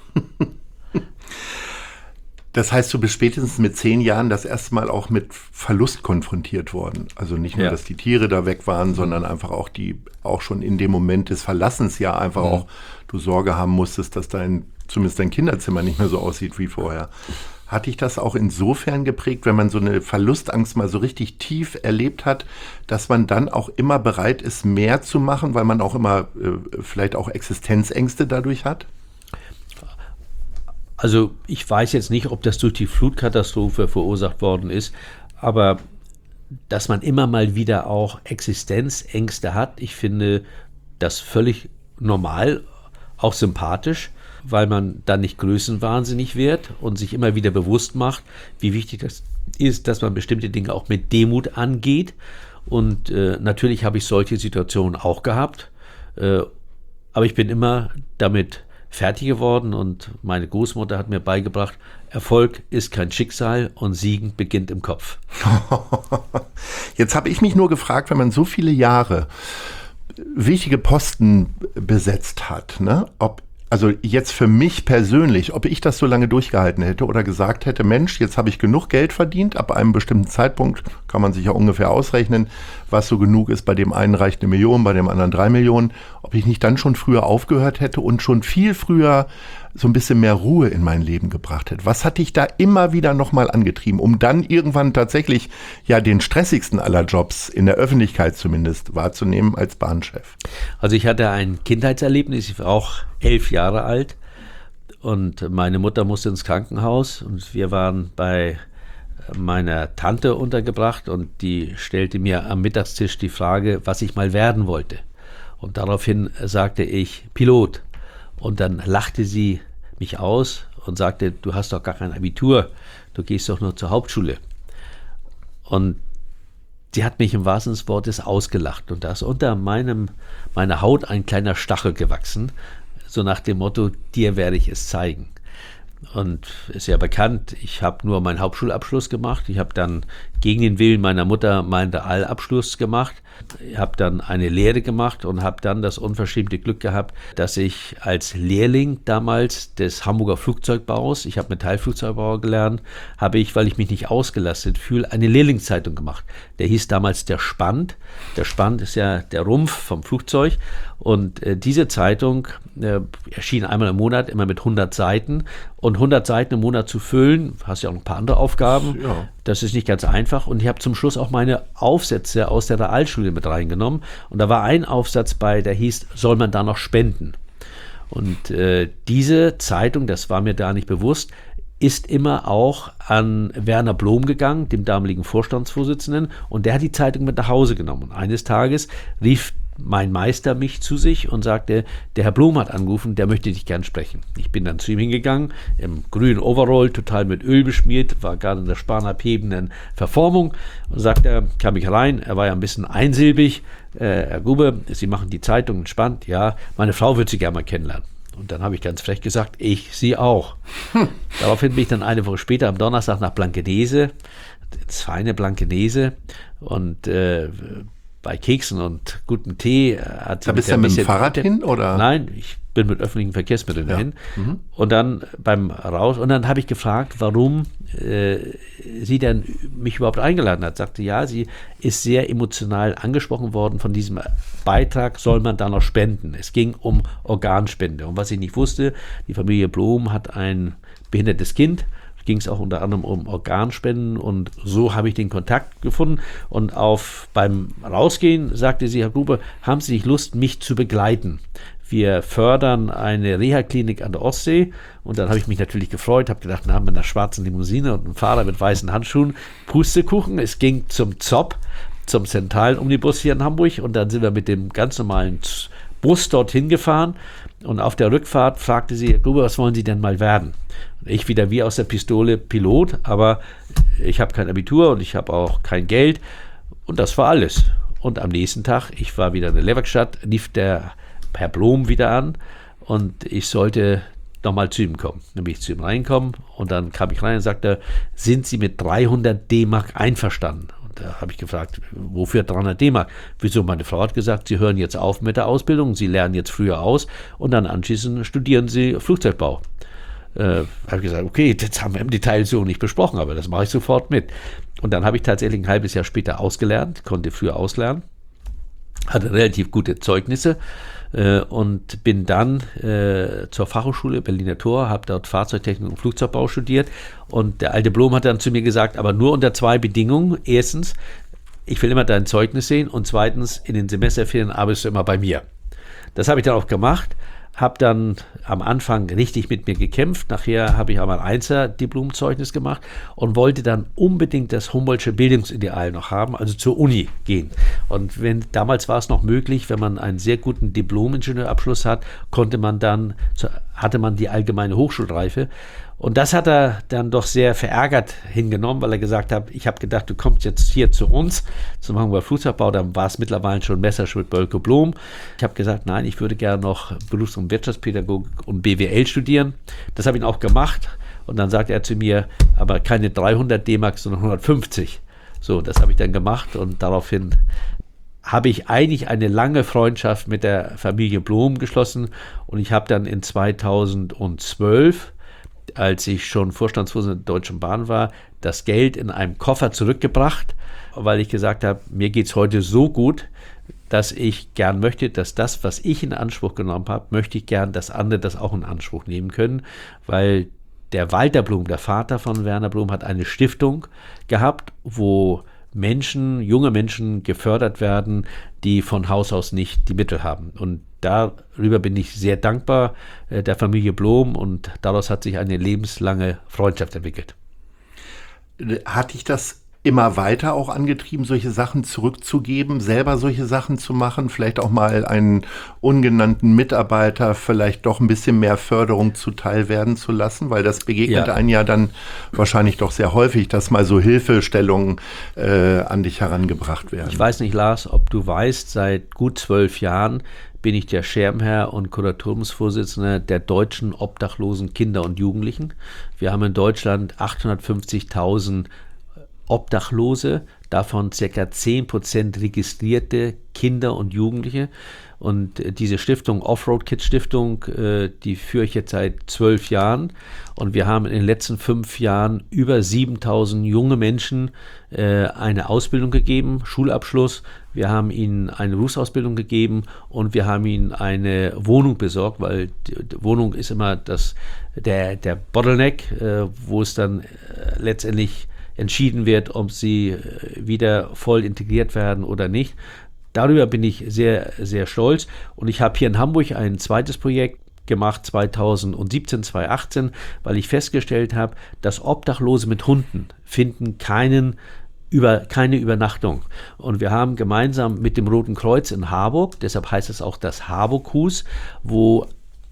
Das heißt, du bist spätestens mit zehn Jahren das erste Mal auch mit Verlust konfrontiert worden. Also nicht nur, ja. dass die Tiere da weg waren, sondern einfach auch die, auch schon in dem Moment des Verlassens ja einfach mhm. auch du Sorge haben musstest, dass dein, zumindest dein Kinderzimmer nicht mehr so aussieht wie vorher. Hat dich das auch insofern geprägt, wenn man so eine Verlustangst mal so richtig tief erlebt hat, dass man dann auch immer bereit ist, mehr zu machen, weil man auch immer äh, vielleicht auch Existenzängste dadurch hat? Also ich weiß jetzt nicht, ob das durch die Flutkatastrophe verursacht worden ist, aber dass man immer mal wieder auch Existenzängste hat, ich finde das völlig normal, auch sympathisch, weil man dann nicht größenwahnsinnig wird und sich immer wieder bewusst macht, wie wichtig das ist, dass man bestimmte Dinge auch mit Demut angeht. Und äh, natürlich habe ich solche Situationen auch gehabt, äh, aber ich bin immer damit fertig geworden und meine Großmutter hat mir beigebracht, Erfolg ist kein Schicksal und Siegen beginnt im Kopf. Jetzt habe ich mich nur gefragt, wenn man so viele Jahre wichtige Posten besetzt hat, ne, ob also jetzt für mich persönlich, ob ich das so lange durchgehalten hätte oder gesagt hätte, Mensch, jetzt habe ich genug Geld verdient, ab einem bestimmten Zeitpunkt kann man sich ja ungefähr ausrechnen, was so genug ist, bei dem einen reicht eine Million, bei dem anderen drei Millionen, ob ich nicht dann schon früher aufgehört hätte und schon viel früher so ein bisschen mehr Ruhe in mein Leben gebracht hätte. Was hat dich da immer wieder nochmal angetrieben, um dann irgendwann tatsächlich ja den stressigsten aller Jobs, in der Öffentlichkeit zumindest, wahrzunehmen als Bahnchef? Also ich hatte ein Kindheitserlebnis, ich war auch elf Jahre alt und meine Mutter musste ins Krankenhaus und wir waren bei meiner Tante untergebracht und die stellte mir am Mittagstisch die Frage, was ich mal werden wollte. Und daraufhin sagte ich Pilot. Und dann lachte sie mich aus und sagte, du hast doch gar kein Abitur, du gehst doch nur zur Hauptschule. Und sie hat mich im wahrsten Sinne des Wortes ausgelacht. Und da ist unter meinem, meiner Haut ein kleiner Stachel gewachsen, so nach dem Motto, dir werde ich es zeigen. Und ist ja bekannt, ich habe nur meinen Hauptschulabschluss gemacht. Ich habe dann gegen den Willen meiner Mutter meinen Realabschluss gemacht. Ich habe dann eine Lehre gemacht und habe dann das unverschämte Glück gehabt, dass ich als Lehrling damals des Hamburger Flugzeugbaus, ich habe Metallflugzeugbauer gelernt, habe ich, weil ich mich nicht ausgelastet fühle, eine Lehrlingszeitung gemacht. Der hieß damals der Spand. Der Spand ist ja der Rumpf vom Flugzeug. Und äh, diese Zeitung äh, erschien einmal im Monat, immer mit hundert Seiten. Und hundert Seiten im Monat zu füllen, hast ja auch noch ein paar andere Aufgaben, ja. Das ist nicht ganz einfach. Und ich habe zum Schluss auch meine Aufsätze aus der Realschule mit reingenommen. Und da war ein Aufsatz bei, der hieß, soll man da noch spenden? Und äh, diese Zeitung, das war mir da nicht bewusst, ist immer auch an Werner Blom gegangen, dem damaligen Vorstandsvorsitzenden. Und der hat die Zeitung mit nach Hause genommen. Und eines Tages rief mein Meister mich zu sich und sagte, der Herr Blum hat angerufen, der möchte dich gern sprechen. Ich bin dann zu ihm hingegangen, im grünen Overall, total mit Öl beschmiert, war gerade in der spanabhebenden Verformung und sagte, kam ich rein, er war ja ein bisschen einsilbig, äh, Herr Grube, Sie machen die Zeitung entspannt, ja, meine Frau würde Sie gerne mal kennenlernen. Und dann habe ich ganz frech gesagt, ich Sie auch. Hm. Daraufhin bin ich dann eine Woche später am Donnerstag nach Blankenese, ins feine Blankenese und äh, bei Keksen und gutem Tee hat sie. Da bist du ja mit dem Fahrrad hin, oder? Nein, ich bin mit öffentlichen Verkehrsmitteln ja. dahin. Mhm. Und dann beim Raus, und dann habe ich gefragt, warum äh, sie denn mich überhaupt eingeladen hat. Sagte, ja, sie ist sehr emotional angesprochen worden von diesem Beitrag, soll man da noch spenden. Es ging um Organspende. Und was ich nicht wusste, die Familie Blum hat ein behindertes Kind. Ging es auch unter anderem um Organspenden und so habe ich den Kontakt gefunden und auf beim Rausgehen sagte sie, Herr Grube, haben Sie nicht Lust, mich zu begleiten? Wir fördern eine Reha-Klinik an der Ostsee und dann habe ich mich natürlich gefreut, habe gedacht, na, mit einer schwarzen Limousine und einem Fahrer mit weißen Handschuhen, Pustekuchen, es ging zum Z O P, zum zentralen Omnibus hier in Hamburg und dann sind wir mit dem ganz normalen Bus dorthin gefahren und auf der Rückfahrt fragte sie, Herr Grube, was wollen Sie denn mal werden? Ich wieder wie aus der Pistole Pilot, aber ich habe kein Abitur und ich habe auch kein Geld und das war alles. Und am nächsten Tag, ich war wieder in der Leverkstadt, lief der Herr Blum wieder an und ich sollte nochmal zu ihm kommen. Dann bin ich zu ihm reinkommen und dann kam ich rein und sagte, sind Sie mit dreihundert D-Mark einverstanden? Und da habe ich gefragt, wofür dreihundert D-Mark? Wieso? Meine Frau hat gesagt, Sie hören jetzt auf mit der Ausbildung, Sie lernen jetzt früher aus und dann anschließend studieren Sie Flugzeugbau. Äh, habe ich gesagt, okay, das haben wir im Detail so nicht besprochen, aber das mache ich sofort mit. Und dann habe ich tatsächlich ein halbes Jahr später ausgelernt, konnte früher auslernen, hatte relativ gute Zeugnisse äh, und bin dann äh, zur Fachhochschule Berliner Tor, habe dort Fahrzeugtechnik und Flugzeugbau studiert und der alte Blum hat dann zu mir gesagt, aber nur unter zwei Bedingungen. Erstens, ich will immer dein Zeugnis sehen und zweitens, in den Semesterferien arbeitest du immer bei mir. Das habe ich dann auch gemacht. Habe dann am Anfang richtig mit mir gekämpft. Nachher habe ich aber ein Einser-Diplomzeugnis gemacht und wollte dann unbedingt das Humboldtsche Bildungsideal noch haben, also zur Uni gehen. Und wenn damals war es noch möglich, wenn man einen sehr guten Diplom-Ingenieurabschluss hat, konnte man dann, hatte man die allgemeine Hochschulreife. Und das hat er dann doch sehr verärgert hingenommen, weil er gesagt hat, ich habe gedacht, du kommst jetzt hier zu uns zum Hamburger Flugzeugbau, dann war es mittlerweile schon Messerschmitt Bölke Blum. Ich habe gesagt, nein, ich würde gerne noch Berufs- und Wirtschaftspädagogik und B W L studieren. Das habe ich auch gemacht und dann sagte er zu mir, aber keine dreihundert D-Mark, sondern hundertfünfzig. So, das habe ich dann gemacht und daraufhin habe ich eigentlich eine lange Freundschaft mit der Familie Blum geschlossen und ich habe dann in zweitausendzwölf, als ich schon Vorstandsvorsitzender der Deutschen Bahn war, das Geld in einem Koffer zurückgebracht, weil ich gesagt habe, mir geht es heute so gut, dass ich gern möchte, dass das, was ich in Anspruch genommen habe, möchte ich gern, dass andere das auch in Anspruch nehmen können, weil der Walter Blum, der Vater von Werner Blum, hat eine Stiftung gehabt, wo Menschen, junge Menschen gefördert werden, die von Haus aus nicht die Mittel haben. Und darüber bin ich sehr dankbar äh, der Familie Blum und daraus hat sich eine lebenslange Freundschaft entwickelt. Hat dich das immer weiter auch angetrieben, solche Sachen zurückzugeben, selber solche Sachen zu machen, vielleicht auch mal einen ungenannten Mitarbeiter vielleicht doch ein bisschen mehr Förderung zuteil werden zu lassen, weil das begegnet ja. einem ja dann wahrscheinlich doch sehr häufig, dass mal so Hilfestellungen äh, an dich herangebracht werden. Ich weiß nicht, Lars, ob du weißt, seit gut zwölf Jahren bin ich der Schirmherr und Kuratoriumsvorsitzender der deutschen obdachlosen Kinder und Jugendlichen. Wir haben in Deutschland achthundertfünfzigtausend Obdachlose, davon ca. zehn Prozent registrierte Kinder und Jugendliche. Und diese Stiftung, Offroad Kids Stiftung, die führe ich jetzt seit zwölf Jahren. Und wir haben in den letzten fünf Jahren über siebentausend junge Menschen eine Ausbildung gegeben, Schulabschluss. Wir haben ihnen eine Berufsausbildung gegeben und wir haben ihnen eine Wohnung besorgt, weil die Wohnung ist immer das, der, der Bottleneck, wo es dann letztendlich entschieden wird, ob sie wieder voll integriert werden oder nicht. Darüber bin ich sehr, sehr stolz. Und ich habe hier in Hamburg ein zweites Projekt gemacht, zweitausendsiebzehn, zweitausendachtzehn, weil ich festgestellt habe, dass Obdachlose mit Hunden finden keinen über keine Übernachtung. Und wir haben gemeinsam mit dem Roten Kreuz in Harburg, deshalb heißt es auch das Harburg-Hus, wo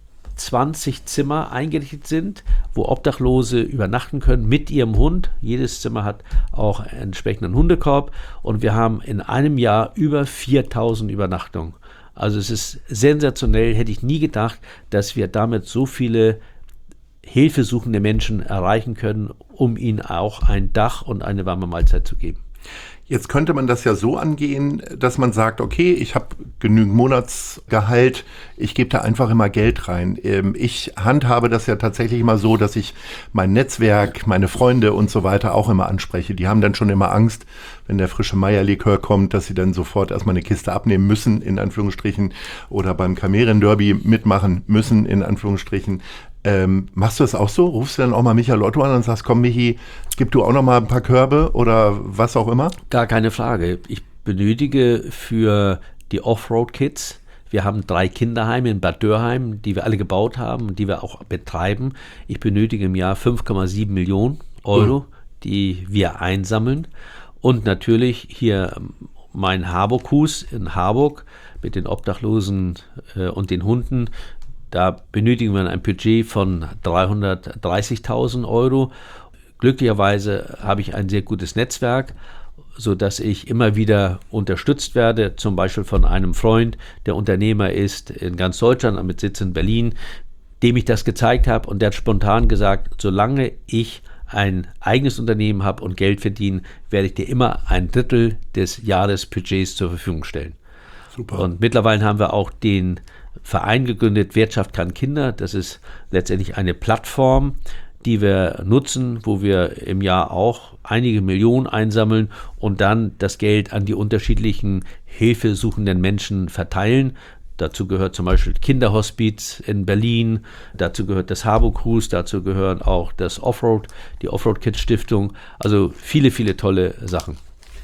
zwanzig Zimmer eingerichtet sind, wo Obdachlose übernachten können mit ihrem Hund. Jedes Zimmer hat auch einen entsprechenden Hundekorb und wir haben in einem Jahr über viertausend Übernachtungen. Also es ist sensationell, hätte ich nie gedacht, dass wir damit so viele hilfesuchende Menschen erreichen können, um ihnen auch ein Dach und eine warme Mahlzeit zu geben. Jetzt könnte man das ja so angehen, dass man sagt, okay, ich habe genügend Monatsgehalt, ich gebe da einfach immer Geld rein. Ich handhabe das ja tatsächlich immer so, dass ich mein Netzwerk, meine Freunde und so weiter auch immer anspreche. Die haben dann schon immer Angst, wenn der frische Meierlikör kommt, dass sie dann sofort erstmal eine Kiste abnehmen müssen, in Anführungsstrichen, oder beim Kameren-Derby mitmachen müssen, in Anführungsstrichen. Ähm, machst du das auch so? Rufst du dann auch mal Michael Otto an und sagst, komm Michi, gib du auch noch mal ein paar Körbe oder was auch immer? Gar keine Frage. Ich benötige für die Offroad-Kids, wir haben drei Kinderheime in Bad Dürheim, die wir alle gebaut haben und die wir auch betreiben. Ich benötige im Jahr fünf Komma sieben Millionen Euro, mhm. die wir einsammeln. Und natürlich hier mein Harburg-Hus in Harburg mit den Obdachlosen äh, und den Hunden. Da benötigen wir ein Budget von dreihundertdreißigtausend Euro. Glücklicherweise habe ich ein sehr gutes Netzwerk, sodass ich immer wieder unterstützt werde, zum Beispiel von einem Freund, der Unternehmer ist in ganz Deutschland, mit Sitz in Berlin, dem ich das gezeigt habe. Und der hat spontan gesagt, solange ich ein eigenes Unternehmen habe und Geld verdiene, werde ich dir immer ein Drittel des Jahresbudgets zur Verfügung stellen. Super. Und mittlerweile haben wir auch den Verein gegründet, Wirtschaft kann Kinder. Das ist letztendlich eine Plattform, die wir nutzen, wo wir im Jahr auch einige Millionen einsammeln und dann das Geld an die unterschiedlichen hilfesuchenden Menschen verteilen. Dazu gehört zum Beispiel Kinderhospiz in Berlin, dazu gehört das Harburg-Hus, dazu gehören auch das Offroad, die Offroad-Kids-Stiftung. Also viele, viele tolle Sachen.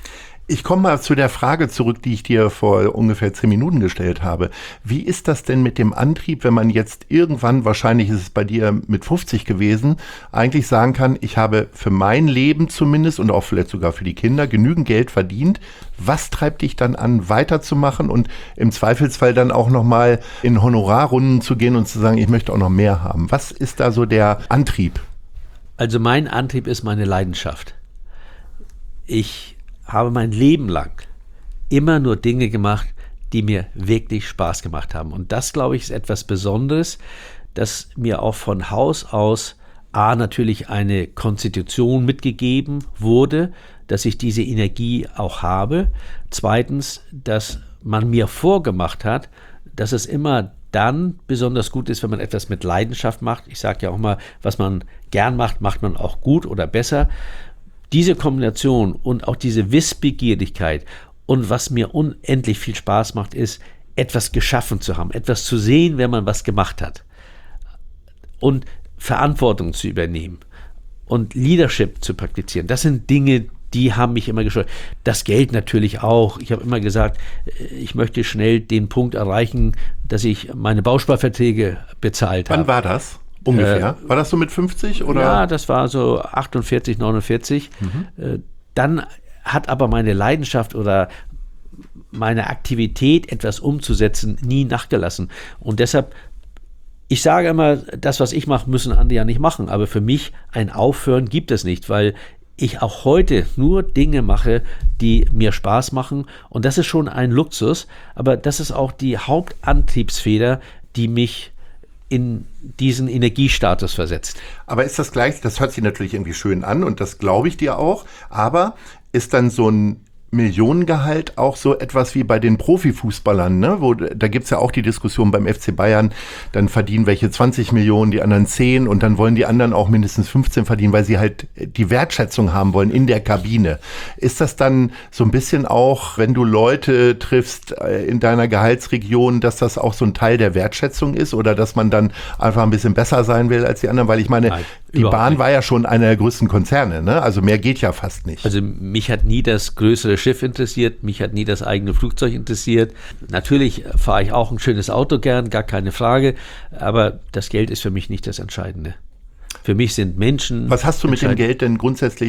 Ich komme mal zu der Frage zurück, die ich dir vor ungefähr zehn Minuten gestellt habe. Wie ist das denn mit dem Antrieb, wenn man jetzt irgendwann, wahrscheinlich ist es bei dir mit fünfzig gewesen, eigentlich sagen kann, ich habe für mein Leben zumindest und auch vielleicht sogar für die Kinder genügend Geld verdient. Was treibt dich dann an, weiterzumachen und im Zweifelsfall dann auch nochmal in Honorarrunden zu gehen und zu sagen, ich möchte auch noch mehr haben? Was ist da so der Antrieb? Also mein Antrieb ist meine Leidenschaft. Ich habe mein Leben lang immer nur Dinge gemacht, die mir wirklich Spaß gemacht haben. Und das, glaube ich, ist etwas Besonderes, dass mir auch von Haus aus A, natürlich eine Konstitution mitgegeben wurde, dass ich diese Energie auch habe. Zweitens, dass man mir vorgemacht hat, dass es immer dann besonders gut ist, wenn man etwas mit Leidenschaft macht. Ich sage ja auch mal, was man gern macht, macht man auch gut oder besser. Diese Kombination und auch diese Wissbegierlichkeit und was mir unendlich viel Spaß macht, ist, etwas geschaffen zu haben, etwas zu sehen, wenn man was gemacht hat und Verantwortung zu übernehmen und Leadership zu praktizieren. Das sind Dinge, die haben mich immer gesteuert. Das Geld natürlich auch. Ich habe immer gesagt, ich möchte schnell den Punkt erreichen, dass ich meine Bausparverträge bezahlt habe. Wann war das? Ungefähr. Äh, war das so mit fünfzig? Oder? Ja, das war so achtundvierzig, neunundvierzig. Mhm. Äh, dann hat aber meine Leidenschaft oder meine Aktivität, etwas umzusetzen, nie nachgelassen. Und deshalb, ich sage immer, das, was ich mache, müssen andere ja nicht machen. Aber für mich ein Aufhören gibt es nicht, weil ich auch heute nur Dinge mache, die mir Spaß machen. Und das ist schon ein Luxus. Aber das ist auch die Hauptantriebsfeder, die mich in diesen Energiestatus versetzt. Aber ist das gleich, das hört sich natürlich irgendwie schön an und das glaube ich dir auch, aber ist dann so ein Millionengehalt auch so etwas wie bei den Profifußballern, ne? Wo, da gibt's ja auch die Diskussion beim F C Bayern, dann verdienen welche zwanzig Millionen, die anderen zehn und dann wollen die anderen auch mindestens fünfzehn verdienen, weil sie halt die Wertschätzung haben wollen in der Kabine. Ist das dann so ein bisschen auch, wenn du Leute triffst in deiner Gehaltsregion, dass das auch so ein Teil der Wertschätzung ist oder dass man dann einfach ein bisschen besser sein will als die anderen? Weil ich meine, Nein, die Bahn nicht. War ja schon einer der größten Konzerne, ne? Also mehr geht ja fast nicht. Also mich hat nie das größere Schiff interessiert, mich hat nie das eigene Flugzeug interessiert. Natürlich fahre ich auch ein schönes Auto gern, gar keine Frage, aber das Geld ist für mich nicht das Entscheidende. Für mich sind Menschen... Was hast du mit dem Geld denn grundsätzlich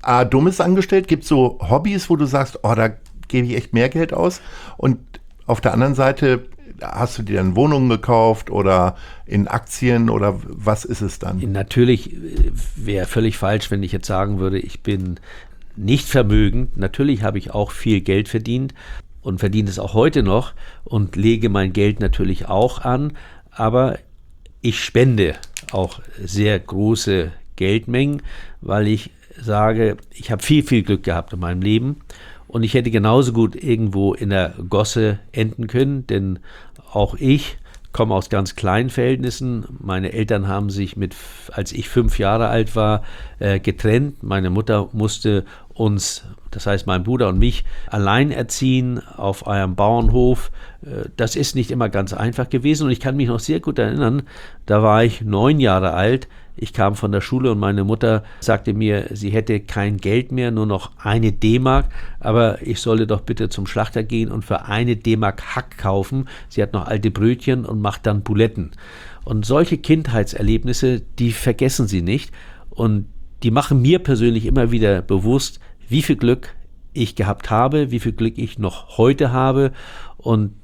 A, Dummes angestellt? Gibt es so Hobbys, wo du sagst, oh, da gebe ich echt mehr Geld aus? Und auf der anderen Seite, hast du dir dann Wohnungen gekauft oder in Aktien oder was ist es dann? Natürlich wäre völlig falsch, wenn ich jetzt sagen würde, ich bin nicht vermögend. Natürlich habe ich auch viel Geld verdient und verdiene es auch heute noch und lege mein Geld natürlich auch an. Aber ich spende auch sehr große Geldmengen, weil ich sage, ich habe viel, viel Glück gehabt in meinem Leben und ich hätte genauso gut irgendwo in der Gosse enden können, denn auch ich komme aus ganz kleinen Verhältnissen. Meine Eltern haben sich, mit, als ich fünf Jahre alt war, äh, getrennt. Meine Mutter musste uns, das heißt mein Bruder und mich, allein erziehen auf einem Bauernhof. Äh, das ist nicht immer ganz einfach gewesen und ich kann mich noch sehr gut erinnern, da war ich neun Jahre alt. Ich kam von der Schule und meine Mutter sagte mir, sie hätte kein Geld mehr, nur noch eine D-Mark, aber ich solle doch bitte zum Schlachter gehen und für eine D-Mark Hack kaufen. Sie hat noch alte Brötchen und macht dann Buletten. Und solche Kindheitserlebnisse, die vergessen sie nicht und die machen mir persönlich immer wieder bewusst, wie viel Glück ich gehabt habe, wie viel Glück ich noch heute habe. Und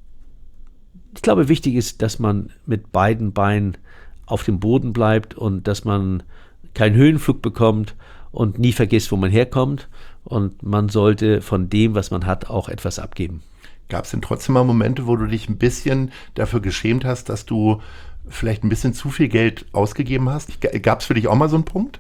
ich glaube, wichtig ist, dass man mit beiden Beinen auf dem Boden bleibt und dass man keinen Höhenflug bekommt und nie vergisst, wo man herkommt. Und man sollte von dem, was man hat, auch etwas abgeben. Gab es denn trotzdem mal Momente, wo du dich ein bisschen dafür geschämt hast, dass du vielleicht ein bisschen zu viel Geld ausgegeben hast? Gab es für dich auch mal so einen Punkt?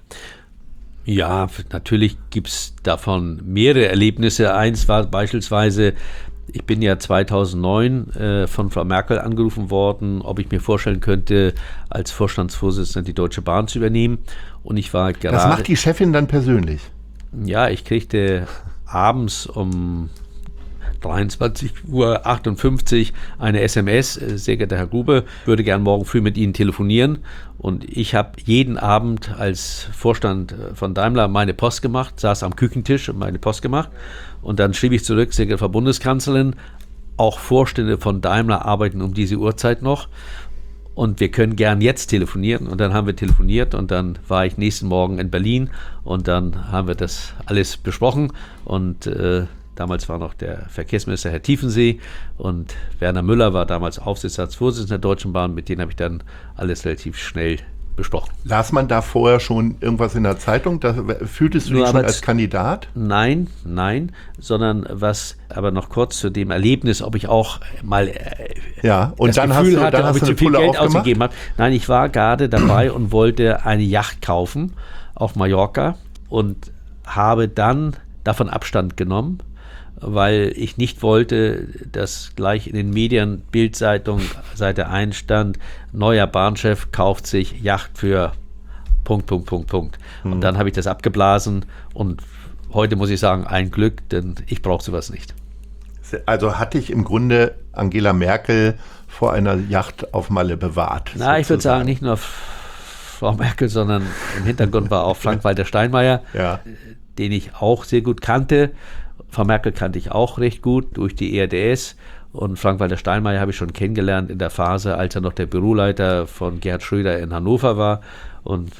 Ja, natürlich gibt es davon mehrere Erlebnisse. Eins war beispielsweise, ich bin ja zweitausendneun äh, von Frau Merkel angerufen worden, ob ich mir vorstellen könnte, als Vorstandsvorsitzender die Deutsche Bahn zu übernehmen. Und ich war gerade. Das macht die Chefin dann persönlich? Ja, ich kriegte abends um dreiundzwanzig Uhr achtundfünfzig eine S M S, sehr geehrter Herr Grube, würde gern morgen früh mit Ihnen telefonieren. Und ich habe jeden Abend als Vorstand von Daimler meine Post gemacht, saß am Küchentisch und meine Post gemacht. Und dann schrieb ich zurück, sehr geehrte Frau Bundeskanzlerin, auch Vorstände von Daimler arbeiten um diese Uhrzeit noch. Und wir können gern jetzt telefonieren. Und dann haben wir telefoniert und dann war ich nächsten Morgen in Berlin und dann haben wir das alles besprochen. Und äh, damals war noch der Verkehrsminister Herr Tiefensee und Werner Müller war damals Aufsichtsratsvorsitzender der Deutschen Bahn. Mit denen habe ich dann alles relativ schnell besprochen. Las man da vorher schon irgendwas in der Zeitung? Da, fühltest du dich schon als Kandidat? Nein, nein, sondern was, aber noch kurz zu dem Erlebnis, ob ich auch mal äh, ja, und das dann Gefühl hast du, hatte, dann ob hast ich du zu viel Pulle Geld aufgemacht? ausgegeben habe. Nein, ich war gerade dabei und wollte eine Yacht kaufen auf Mallorca und habe dann davon Abstand genommen, weil ich nicht wollte, dass gleich in den Medien, Bild-Zeitung, Seite eins stand, neuer Bahnchef kauft sich Yacht für Punkt, Punkt, Punkt, Punkt. Und mhm. dann habe ich das abgeblasen und heute muss ich sagen, ein Glück, denn ich brauche sowas nicht. Also hat dich im Grunde Angela Merkel vor einer Yacht auf Malle bewahrt? Na, sozusagen. Ich würde sagen, nicht nur Frau Merkel, sondern im Hintergrund war auch Frank-Walter Steinmeier, ja. den ich auch sehr gut kannte. Frau Merkel kannte ich auch recht gut durch die E R D S und Frank-Walter Steinmeier habe ich schon kennengelernt in der Phase, als er noch der Büroleiter von Gerhard Schröder in Hannover war und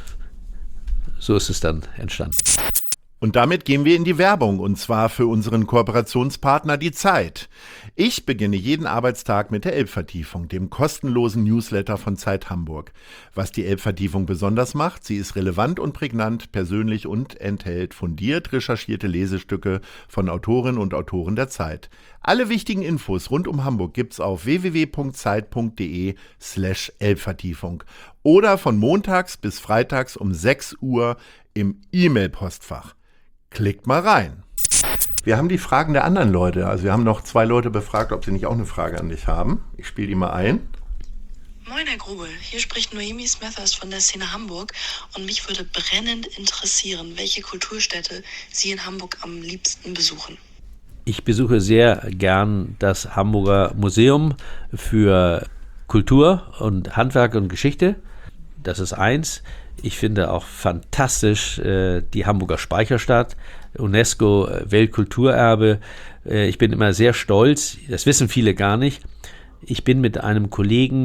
so ist es dann entstanden. Und damit gehen wir in die Werbung, und zwar für unseren Kooperationspartner Die Zeit. Ich beginne jeden Arbeitstag mit der Elbvertiefung, dem kostenlosen Newsletter von Zeit Hamburg. Was die Elbvertiefung besonders macht, sie ist relevant und prägnant, persönlich und enthält fundiert recherchierte Lesestücke von Autorinnen und Autoren der Zeit. Alle wichtigen Infos rund um Hamburg gibt's auf w w w punkt zeit punkt d e slash Elbvertiefung oder von montags bis freitags um sechs Uhr im E-Mail-Postfach. Klickt mal rein. Wir haben die Fragen der anderen Leute. Also wir haben noch zwei Leute befragt, ob sie nicht auch eine Frage an dich haben. Ich spiele die mal ein. Moin Herr Grube, hier spricht Noemi Smethurst von der Szene Hamburg und mich würde brennend interessieren, welche Kulturstätte Sie in Hamburg am liebsten besuchen. Ich besuche sehr gern das Hamburger Museum für Kultur und Handwerk und Geschichte. Das ist eins. Ich finde auch fantastisch äh, die Hamburger Speicherstadt, UNESCO äh, Weltkulturerbe. Äh, ich bin immer sehr stolz, das wissen viele gar nicht. Ich bin mit einem Kollegen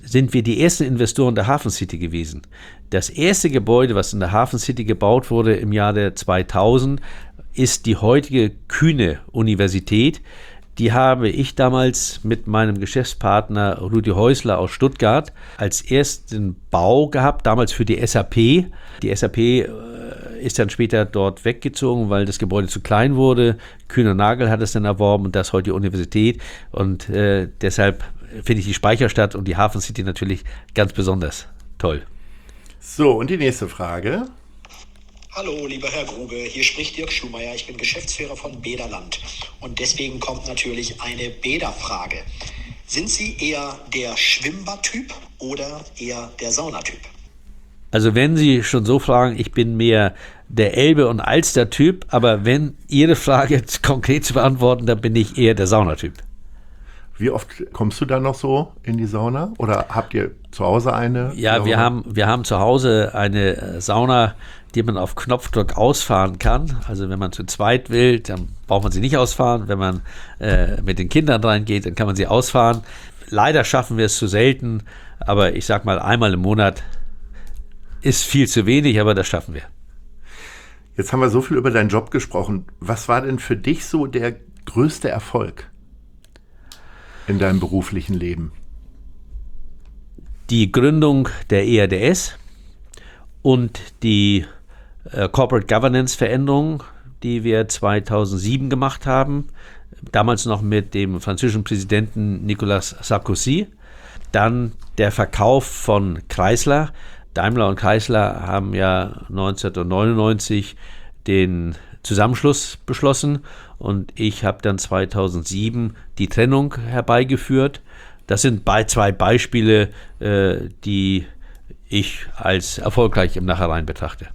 sind wir die ersten Investoren der Hafen City gewesen. Das erste Gebäude, was in der Hafen City gebaut wurde im Jahre zweitausend, ist die heutige Kühne Universität. Die habe ich damals mit meinem Geschäftspartner Rudi Häusler aus Stuttgart als ersten Bau gehabt, damals für die S A P. Die S A P äh, ist dann später dort weggezogen, weil das Gebäude zu klein wurde. Kühne und Nagel hat es dann erworben und das heute die Universität. Und äh, deshalb finde ich die Speicherstadt und die Hafen City natürlich ganz besonders toll. So, und die nächste Frage. Hallo, lieber Herr Grube, hier spricht Dirk Schumayer, ich bin Geschäftsführer von Bäderland und deswegen kommt natürlich eine Bäderfrage. Sind Sie eher der Schwimmbadtyp oder eher der Saunatyp? Also wenn Sie schon so fragen, ich bin mehr der Elbe- und Alster-Typ, aber wenn Ihre Frage konkret zu beantworten, dann bin ich eher der Saunatyp. Wie oft kommst du da noch so in die Sauna? Oder habt ihr zu Hause eine? Ja, wir haben, wir haben zu Hause eine Sauna, die man auf Knopfdruck ausfahren kann. Also wenn man zu zweit will, dann braucht man sie nicht ausfahren. Wenn man äh, mit den Kindern reingeht, dann kann man sie ausfahren. Leider schaffen wir es zu selten, aber ich sag mal, einmal im Monat ist viel zu wenig, aber das schaffen wir. Jetzt haben wir so viel über deinen Job gesprochen. Was war denn für dich so der größte Erfolg in deinem beruflichen Leben? Die Gründung der E R D S und die äh, Corporate Governance Veränderung, die wir zweitausendsieben gemacht haben, damals noch mit dem französischen Präsidenten Nicolas Sarkozy. Dann der Verkauf von Chrysler. Daimler und Chrysler haben ja neunzehnhundertneunundneunzig den Zusammenschluss beschlossen und ich habe dann zweitausendsieben die Trennung herbeigeführt. Das sind bei zwei Beispiele, äh, die ich als erfolgreich im Nachhinein betrachte.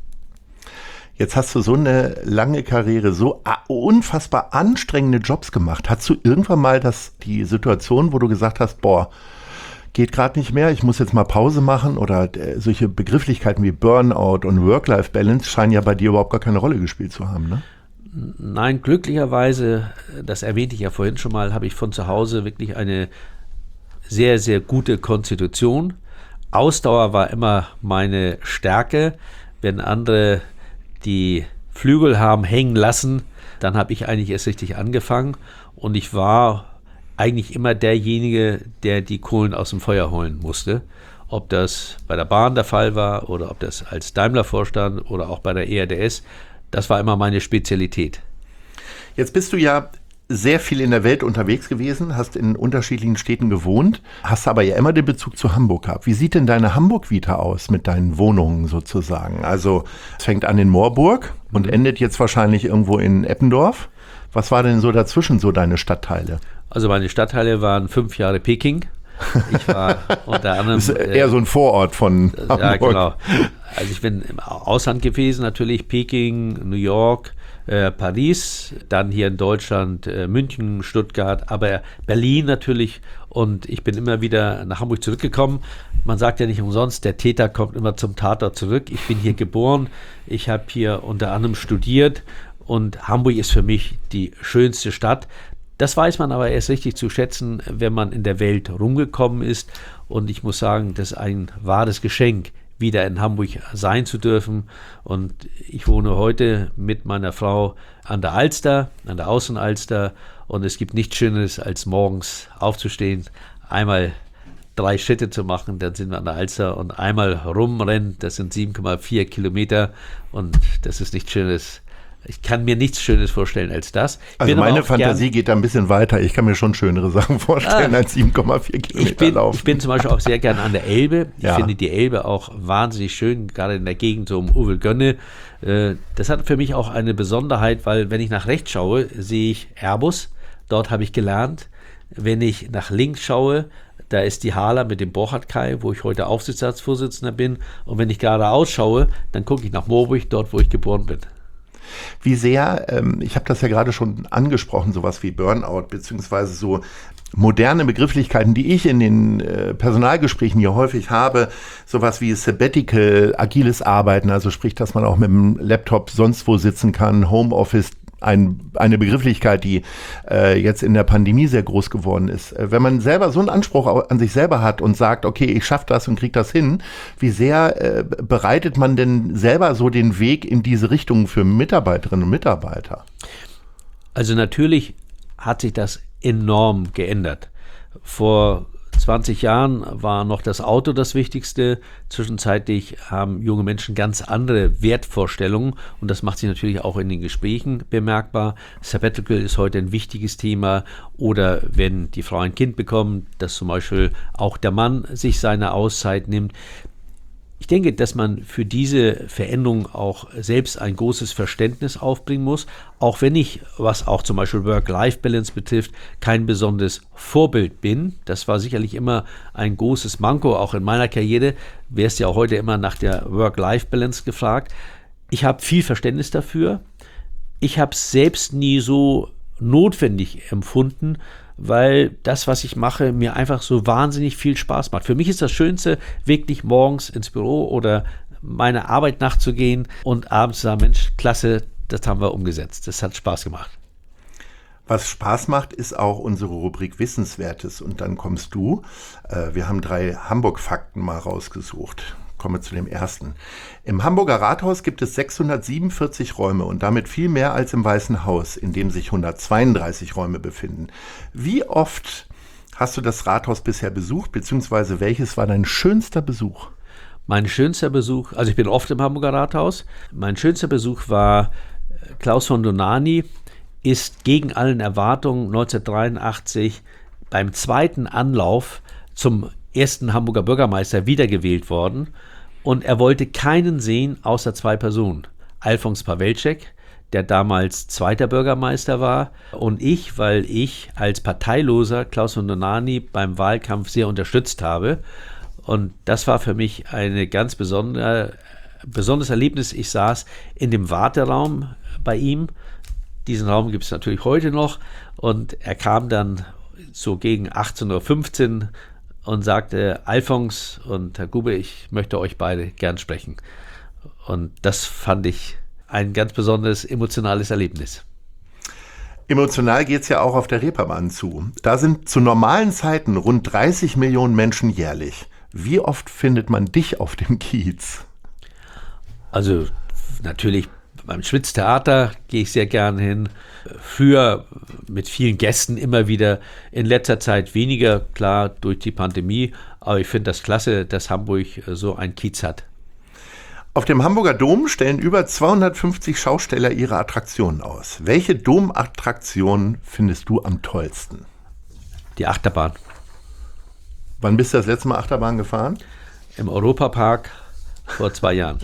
Jetzt hast du so eine lange Karriere, so unfassbar anstrengende Jobs gemacht. Hattest du irgendwann mal das, die Situation, wo du gesagt hast, boah, geht gerade nicht mehr, ich muss jetzt mal Pause machen, oder äh, solche Begrifflichkeiten wie Burnout und Work-Life-Balance scheinen ja bei dir überhaupt gar keine Rolle gespielt zu haben, ne? Nein, glücklicherweise, das erwähnte ich ja vorhin schon mal, habe ich von zu Hause wirklich eine sehr, sehr gute Konstitution. Ausdauer war immer meine Stärke. Wenn andere die Flügel haben hängen lassen, dann habe ich eigentlich erst richtig angefangen und ich war eigentlich immer derjenige, der die Kohlen aus dem Feuer holen musste. Ob das bei der Bahn der Fall war oder ob das als Daimler-Vorstand oder auch bei der E R D S, das war immer meine Spezialität. Jetzt bist du ja sehr viel in der Welt unterwegs gewesen, hast in unterschiedlichen Städten gewohnt, hast aber ja immer den Bezug zu Hamburg gehabt. Wie sieht denn deine Hamburg-Vita aus mit deinen Wohnungen sozusagen? Also es fängt an in Moorburg und mhm. endet jetzt wahrscheinlich irgendwo in Eppendorf. Was war denn so dazwischen, so deine Stadtteile? Also meine Stadtteile waren fünf Jahre Peking. Ich war unter anderem... Das ist eher so ein Vorort von Hamburg. Ja, genau. Also ich bin im Ausland gewesen, natürlich Peking, New York, äh, Paris, dann hier in Deutschland äh, München, Stuttgart, aber Berlin natürlich. Und ich bin immer wieder nach Hamburg zurückgekommen. Man sagt ja nicht umsonst, der Täter kommt immer zum Tatort zurück. Ich bin hier geboren, ich habe hier unter anderem studiert und Hamburg ist für mich die schönste Stadt. Das weiß man aber erst richtig zu schätzen, wenn man in der Welt rumgekommen ist. Und ich muss sagen, das ist ein wahres Geschenk, wieder in Hamburg sein zu dürfen. Und ich wohne heute mit meiner Frau an der Alster, an der Außenalster. Und es gibt nichts Schöneres, als morgens aufzustehen, einmal drei Schritte zu machen, dann sind wir an der Alster und einmal rumrennen. Das sind sieben Komma vier Kilometer und das ist nichts Schönes. Ich kann mir nichts Schönes vorstellen als das. Ich also meine Fantasie gern, geht da ein bisschen weiter. Ich kann mir schon schönere Sachen vorstellen ah, als sieben Komma vier Kilometer ich bin, laufen. Ich bin zum Beispiel auch sehr gern an der Elbe. Ich ja. finde die Elbe auch wahnsinnig schön, gerade in der Gegend so um Uvelgönne. Das hat für mich auch eine Besonderheit, weil wenn ich nach rechts schaue, sehe ich Airbus. Dort habe ich gelernt. Wenn ich nach links schaue, da ist die Hala mit dem Borchardt-Kai, wo ich heute Aufsichtsratsvorsitzender bin. Und wenn ich geradeaus schaue, dann gucke ich nach Moorburg, dort, wo ich geboren bin. Wie sehr, ähm, ich habe das ja gerade schon angesprochen, sowas wie Burnout, beziehungsweise so moderne Begrifflichkeiten, die ich in den äh, Personalgesprächen hier häufig habe, sowas wie Sabbatical, agiles Arbeiten, also sprich, dass man auch mit dem Laptop sonst wo sitzen kann, Homeoffice, ein, eine Begrifflichkeit, die äh, jetzt in der Pandemie sehr groß geworden ist. Äh, wenn man selber so einen Anspruch an sich selber hat und sagt, okay, ich schaffe das und kriege das hin, wie sehr äh, bereitet man denn selber so den Weg in diese Richtung für Mitarbeiterinnen und Mitarbeiter? Also natürlich hat sich das enorm geändert. Vor zwanzig Jahren war noch das Auto das Wichtigste. Zwischenzeitlich haben junge Menschen ganz andere Wertvorstellungen und das macht sich natürlich auch in den Gesprächen bemerkbar. Sabbatical ist heute ein wichtiges Thema oder wenn die Frau ein Kind bekommt, dass zum Beispiel auch der Mann sich seine Auszeit nimmt. Ich denke, dass man für diese Veränderung auch selbst ein großes Verständnis aufbringen muss, auch wenn ich, was auch zum Beispiel Work-Life-Balance betrifft, kein besonderes Vorbild bin. Das war sicherlich immer ein großes Manko, auch in meiner Karriere. Wärst ja auch heute immer nach der Work-Life-Balance gefragt. Ich habe viel Verständnis dafür. Ich habe es selbst nie so notwendig empfunden, weil das, was ich mache, mir einfach so wahnsinnig viel Spaß macht. Für mich ist das Schönste, wirklich morgens ins Büro oder meine Arbeit nachzugehen und abends zu sagen, Mensch, klasse, das haben wir umgesetzt. Das hat Spaß gemacht. Was Spaß macht, ist auch unsere Rubrik Wissenswertes. Und dann kommst du. Äh, wir haben drei Hamburg-Fakten mal rausgesucht. Kommen wir zu dem ersten. Im Hamburger Rathaus gibt es sechshundertsiebenundvierzig Räume und damit viel mehr als im Weißen Haus, in dem sich hundertzweiunddreißig Räume befinden. Wie oft hast du das Rathaus bisher besucht, beziehungsweise welches war dein schönster Besuch? Mein schönster Besuch, also ich bin oft im Hamburger Rathaus, mein schönster Besuch war Klaus von Dohnanyi, ist gegen allen Erwartungen neunzehnhundertdreiundachtzig beim zweiten Anlauf zum ersten Hamburger Bürgermeister wiedergewählt worden und er wollte keinen sehen außer zwei Personen. Alfons Pawelczyk, der damals zweiter Bürgermeister war und ich, weil ich als Parteiloser Klaus von Dohnanyi beim Wahlkampf sehr unterstützt habe und das war für mich eine ganz besondere, besonderes Erlebnis. Ich saß in dem Warteraum bei ihm, diesen Raum gibt es natürlich heute noch und er kam dann so gegen achtzehn Uhr fünfzehn und sagte, Alfons und Herr Grube, ich möchte euch beide gern sprechen. Und das fand ich ein ganz besonderes emotionales Erlebnis. Emotional geht es ja auch auf der Reeperbahn zu. Da sind zu normalen Zeiten rund dreißig Millionen Menschen jährlich. Wie oft findet man dich auf dem Kiez? Also natürlich beim Schwitztheater gehe ich sehr gern hin. Früher mit vielen Gästen immer wieder, in letzter Zeit weniger, klar durch die Pandemie. Aber ich finde das klasse, dass Hamburg so ein Kiez hat. Auf dem Hamburger Dom stellen über zweihundertfünfzig Schausteller ihre Attraktionen aus. Welche Domattraktion findest du am tollsten? Die Achterbahn. Wann bist du das letzte Mal Achterbahn gefahren? Im Europapark vor zwei Jahren.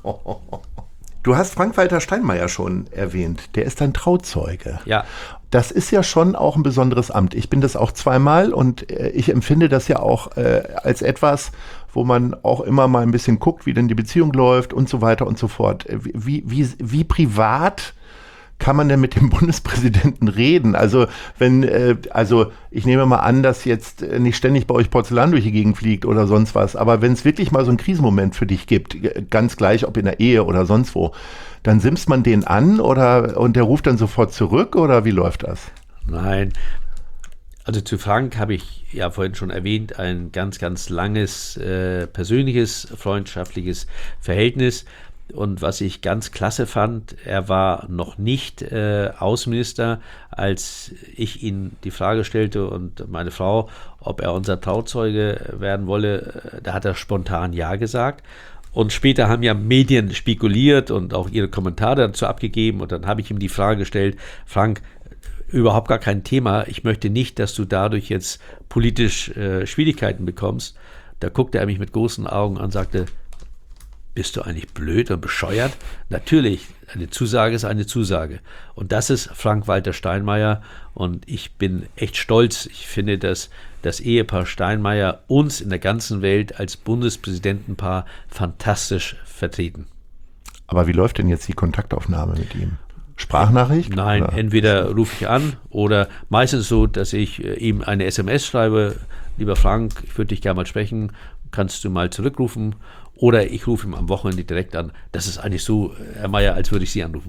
Du hast Frank-Walter Steinmeier schon erwähnt. Der ist dein Trauzeuge. Ja. Das ist ja schon auch ein besonderes Amt. Ich bin das auch zweimal und äh, ich empfinde das ja auch äh, als etwas, wo man auch immer mal ein bisschen guckt, wie denn die Beziehung läuft und so weiter und so fort. Wie, wie, wie privat kann man denn mit dem Bundespräsidenten reden? Also wenn, äh, also ich nehme mal an, dass jetzt nicht ständig bei euch Porzellan durch die Gegend fliegt oder sonst was, aber wenn es wirklich mal so einen Krisenmoment für dich gibt, ganz gleich, ob in der Ehe oder sonst wo, dann simst man den an oder und der ruft dann sofort zurück oder wie läuft das? Nein, also zu Frank habe ich ja vorhin schon erwähnt, ein ganz, ganz langes äh, persönliches, freundschaftliches Verhältnis. Und was ich ganz klasse fand, er war noch nicht äh, Außenminister, als ich ihn die Frage stellte und meine Frau, ob er unser Trauzeuge werden wolle, da hat er spontan Ja gesagt. Und später haben ja Medien spekuliert und auch ihre Kommentare dazu abgegeben und dann habe ich ihm die Frage gestellt, Frank, überhaupt gar kein Thema, ich möchte nicht, dass du dadurch jetzt politisch äh, Schwierigkeiten bekommst. Da guckte er mich mit großen Augen an und sagte, bist du eigentlich blöd und bescheuert? Natürlich, eine Zusage ist eine Zusage. Und das ist Frank-Walter Steinmeier. Und ich bin echt stolz. Ich finde, dass das Ehepaar Steinmeier uns in der ganzen Welt als Bundespräsidentenpaar fantastisch vertreten. Aber wie läuft denn jetzt die Kontaktaufnahme mit ihm? Sprachnachricht? Nein, oder? Entweder rufe ich an oder meistens so, dass ich ihm eine S M S schreibe. Lieber Frank, ich würde dich gerne mal sprechen. Kannst du mal zurückrufen? Oder ich rufe ihn am Wochenende direkt an. Das ist eigentlich so, Herr Meier, als würde ich Sie anrufen.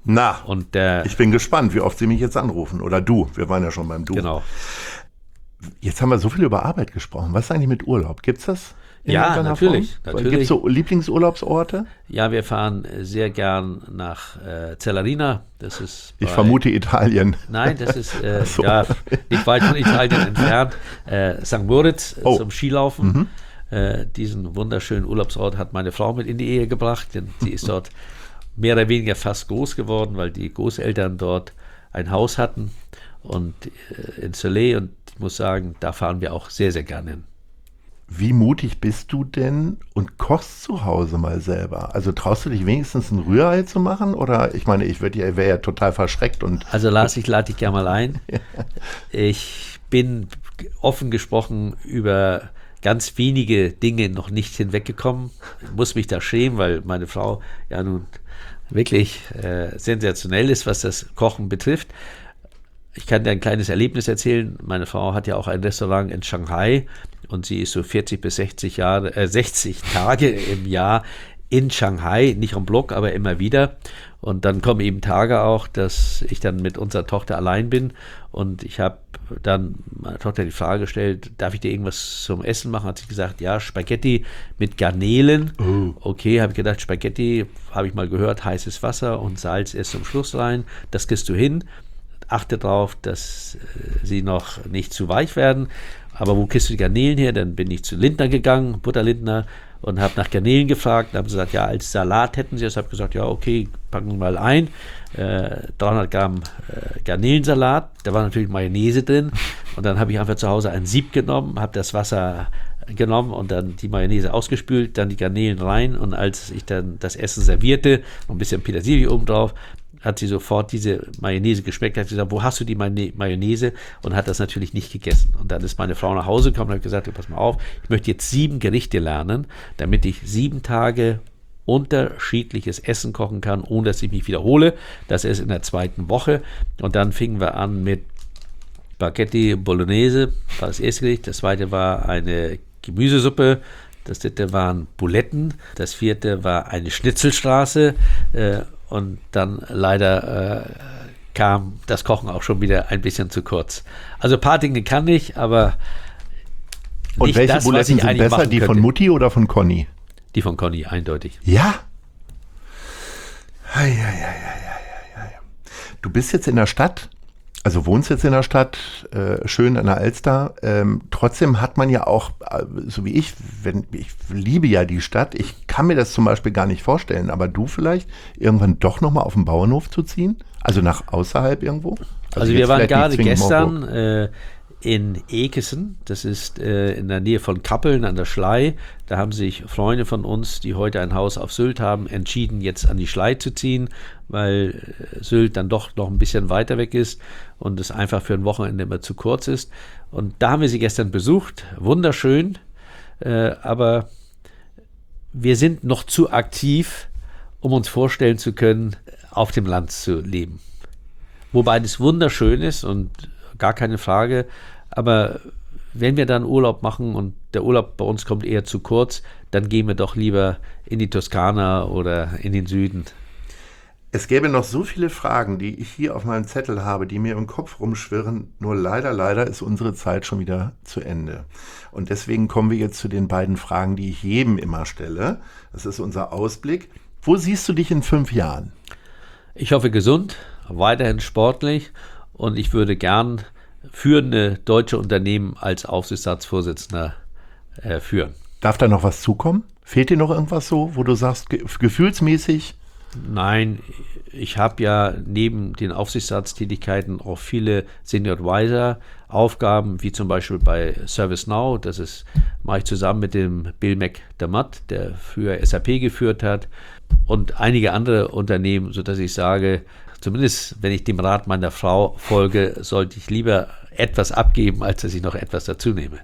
Na, Und der, ich bin gespannt, wie oft Sie mich jetzt anrufen. Oder du, wir waren ja schon beim Du. genau. Jetzt haben wir so viel über Arbeit gesprochen. Was ist eigentlich mit Urlaub? Gibt's das? in Ja, irgendeiner natürlich, Form? natürlich. Gibt es so Lieblingsurlaubsorte? Ja, wir fahren sehr gern nach äh, Zellarina. Das ist Ich bei- vermute Italien. Nein, das ist äh, so. ja, nicht weit von Italien entfernt. Äh, Sankt Moritz äh, Oh. zum Skilaufen. Äh, diesen wunderschönen Urlaubsort hat meine Frau mit in die Ehe gebracht, denn sie ist dort mehr oder weniger fast groß geworden, weil die Großeltern dort ein Haus hatten und äh, in Soleil, und ich muss sagen, da fahren wir auch sehr, sehr gerne hin. Wie mutig bist du denn und kochst zu Hause mal selber? Also traust du dich wenigstens ein Rührei zu machen? Oder ich meine, ich würde ja, wäre ja total verschreckt und Also Lars, ich lade dich gerne mal ein. Ich bin offen gesprochen über ganz wenige Dinge noch nicht hinweggekommen. Ich muss mich da schämen, weil meine Frau ja nun wirklich äh, sensationell ist, was das Kochen betrifft. Ich kann dir ein kleines Erlebnis erzählen. Meine Frau hat ja auch ein Restaurant in Shanghai und sie ist so vierzig bis sechzig Jahre, äh, sechzig Tage im Jahr in Shanghai, nicht am Block, aber immer wieder. Und dann kommen eben Tage auch, dass ich dann mit unserer Tochter allein bin und ich habe dann meiner Tochter die Frage gestellt, darf ich dir irgendwas zum Essen machen? Hat sie gesagt, ja, Spaghetti mit Garnelen. Oh. Okay, habe ich gedacht, Spaghetti, habe ich mal gehört, heißes Wasser und Salz erst zum Schluss rein. Das kriegst du hin. Achte darauf, dass äh, sie noch nicht zu weich werden. Aber wo kriegst du die Garnelen her? Dann bin ich zu Lindner gegangen, Butterlindner, und habe nach Garnelen gefragt. Dann haben sie gesagt, ja, als Salat hätten sie es. Ich habe gesagt, ja, okay, packen wir mal ein. Äh, dreihundert Gramm äh, Garnelensalat. Da war natürlich Mayonnaise drin. Und dann habe ich einfach zu Hause ein Sieb genommen, habe das Wasser genommen und dann die Mayonnaise ausgespült, dann die Garnelen rein. Und als ich dann das Essen servierte, noch ein bisschen Petersilie oben drauf, hat sie sofort diese Mayonnaise geschmeckt, hat gesagt, wo hast du die Mayonnaise? Mayonnaise? Und hat das natürlich nicht gegessen. Und dann ist meine Frau nach Hause gekommen und hat gesagt, pass mal auf, ich möchte jetzt sieben Gerichte lernen, damit ich sieben Tage unterschiedliches Essen kochen kann, ohne dass ich mich wiederhole. Das ist in der zweiten Woche. Und dann fingen wir an mit Spaghetti Bolognese, war das erste Gericht. Das zweite war eine Gemüsesuppe. Das dritte waren Buletten. Das vierte war eine Schnitzelstraße. Äh, Und dann leider äh, kam das Kochen auch schon wieder ein bisschen zu kurz. Also ein paar Dinge kann ich, aber Und nicht welche das, was Buletten ich sind eigentlich besser, machen die von könnte. Mutti oder von Conny? Die von Conny, eindeutig. Ja? Ei, ei, ei, ei, ei, ei. Du bist jetzt in der Stadt, also wohnst jetzt in der Stadt, äh, schön an der Alster. Ähm, trotzdem hat man ja auch, äh, so wie ich, wenn, ich liebe ja die Stadt, ich kann mir das zum Beispiel gar nicht vorstellen, aber du vielleicht irgendwann doch nochmal auf den Bauernhof zu ziehen? Also nach außerhalb irgendwo? Also, wir jetzt waren vielleicht nicht gerade zwingend gestern Marburg. äh, in Ekesen, das ist äh, in der Nähe von Kappeln an der Schlei. Da haben sich Freunde von uns, die heute ein Haus auf Sylt haben, entschieden, jetzt an die Schlei zu ziehen, weil äh, Sylt dann doch noch ein bisschen weiter weg ist und es einfach für ein Wochenende immer zu kurz ist. Und da haben wir sie gestern besucht, wunderschön, äh, aber wir sind noch zu aktiv, um uns vorstellen zu können, auf dem Land zu leben. Wobei das wunderschön ist und gar keine Frage, aber wenn wir dann Urlaub machen und der Urlaub bei uns kommt eher zu kurz, dann gehen wir doch lieber in die Toskana oder in den Süden. Es gäbe noch so viele Fragen, die ich hier auf meinem Zettel habe, die mir im Kopf rumschwirren. Nur leider, leider ist unsere Zeit schon wieder zu Ende. Und deswegen kommen wir jetzt zu den beiden Fragen, die ich jedem immer stelle. Das ist unser Ausblick. Wo siehst du dich in fünf Jahren? Ich hoffe gesund, weiterhin sportlich und ich würde gern führende deutsche Unternehmen als Aufsichtsratsvorsitzender äh, führen. Darf da noch was zukommen? Fehlt dir noch irgendwas so, wo du sagst, ge gefühlsmäßig? Nein, ich habe ja neben den Aufsichtsratstätigkeiten auch viele Senior Advisor Aufgaben, wie zum Beispiel bei ServiceNow. Das ist, mache ich zusammen mit dem Bill McDermott, der früher S A P geführt hat, und einige andere Unternehmen, sodass ich sage, zumindest wenn ich dem Rat meiner Frau folge, sollte ich lieber etwas abgeben, als dass ich noch etwas dazu nehme.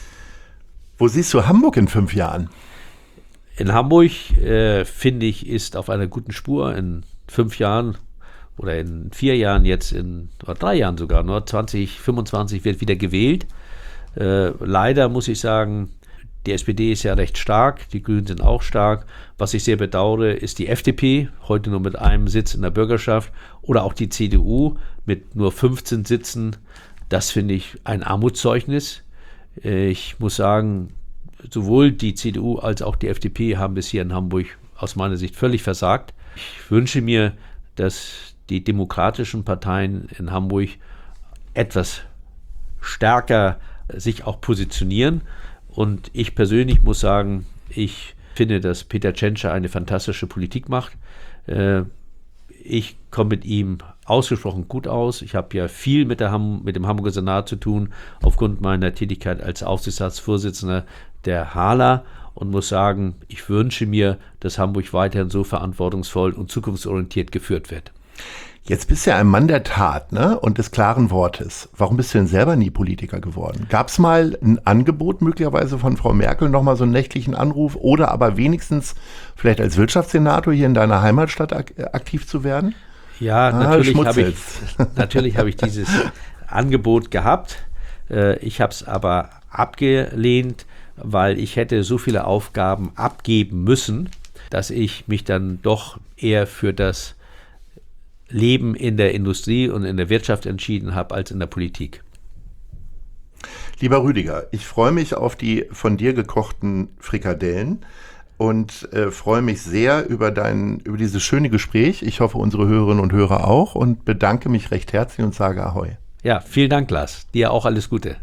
Wo siehst du Hamburg in fünf Jahren? In Hamburg, äh, finde ich, ist auf einer guten Spur. In fünf Jahren oder in vier Jahren jetzt, in oder drei Jahren sogar, nur zwanzig fünfundzwanzig wird wieder gewählt. Äh, leider muss ich sagen, Die S P D ist ja recht stark, die Grünen sind auch stark. Was ich sehr bedauere, ist die F D P, heute nur mit einem Sitz in der Bürgerschaft, oder auch die C D U mit nur fünfzehn Sitzen. Das finde ich ein Armutszeugnis. Ich muss sagen, sowohl die C D U als auch die F D P haben bis hier in Hamburg aus meiner Sicht völlig versagt. Ich wünsche mir, dass die demokratischen Parteien in Hamburg etwas stärker sich auch positionieren. Und ich persönlich muss sagen, ich finde, dass Peter Tschentscher eine fantastische Politik macht. Ich komme mit ihm ausgesprochen gut aus. Ich habe ja viel mit, der Ham- mit dem Hamburger Senat zu tun, aufgrund meiner Tätigkeit als Aufsichtsratsvorsitzender der HALA, und muss sagen, ich wünsche mir, dass Hamburg weiterhin so verantwortungsvoll und zukunftsorientiert geführt wird. Jetzt bist du ja ein Mann der Tat, ne? Und des klaren Wortes. Warum bist du denn selber nie Politiker geworden? Gab es mal ein Angebot möglicherweise von Frau Merkel, nochmal so einen nächtlichen Anruf, oder aber wenigstens vielleicht als Wirtschaftssenator hier in deiner Heimatstadt ak- aktiv zu werden? Ja, Ah, natürlich habe ich, schmutzelst. natürlich habe ich dieses Angebot gehabt. Äh, Ich habe es aber abgelehnt, weil ich hätte so viele Aufgaben abgeben müssen, dass ich mich dann doch eher für das Leben in der Industrie und in der Wirtschaft entschieden habe als in der Politik. Lieber Rüdiger, ich freue mich auf die von dir gekochten Frikadellen und äh, freue mich sehr über dein, über dieses schöne Gespräch. Ich hoffe, unsere Hörerinnen und Hörer auch, und bedanke mich recht herzlich und sage Ahoi. Ja, vielen Dank, Lars. Dir auch alles Gute.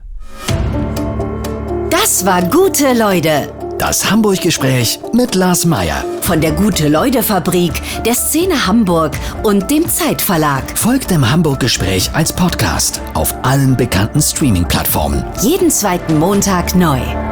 Das war Gute Leute. Das Hamburg-Gespräch mit Lars Meier. Von der Gute-Leute-Fabrik, der Szene Hamburg und dem Zeitverlag. Folgt dem Hamburg-Gespräch als Podcast auf allen bekannten Streaming-Plattformen. Jeden zweiten Montag neu.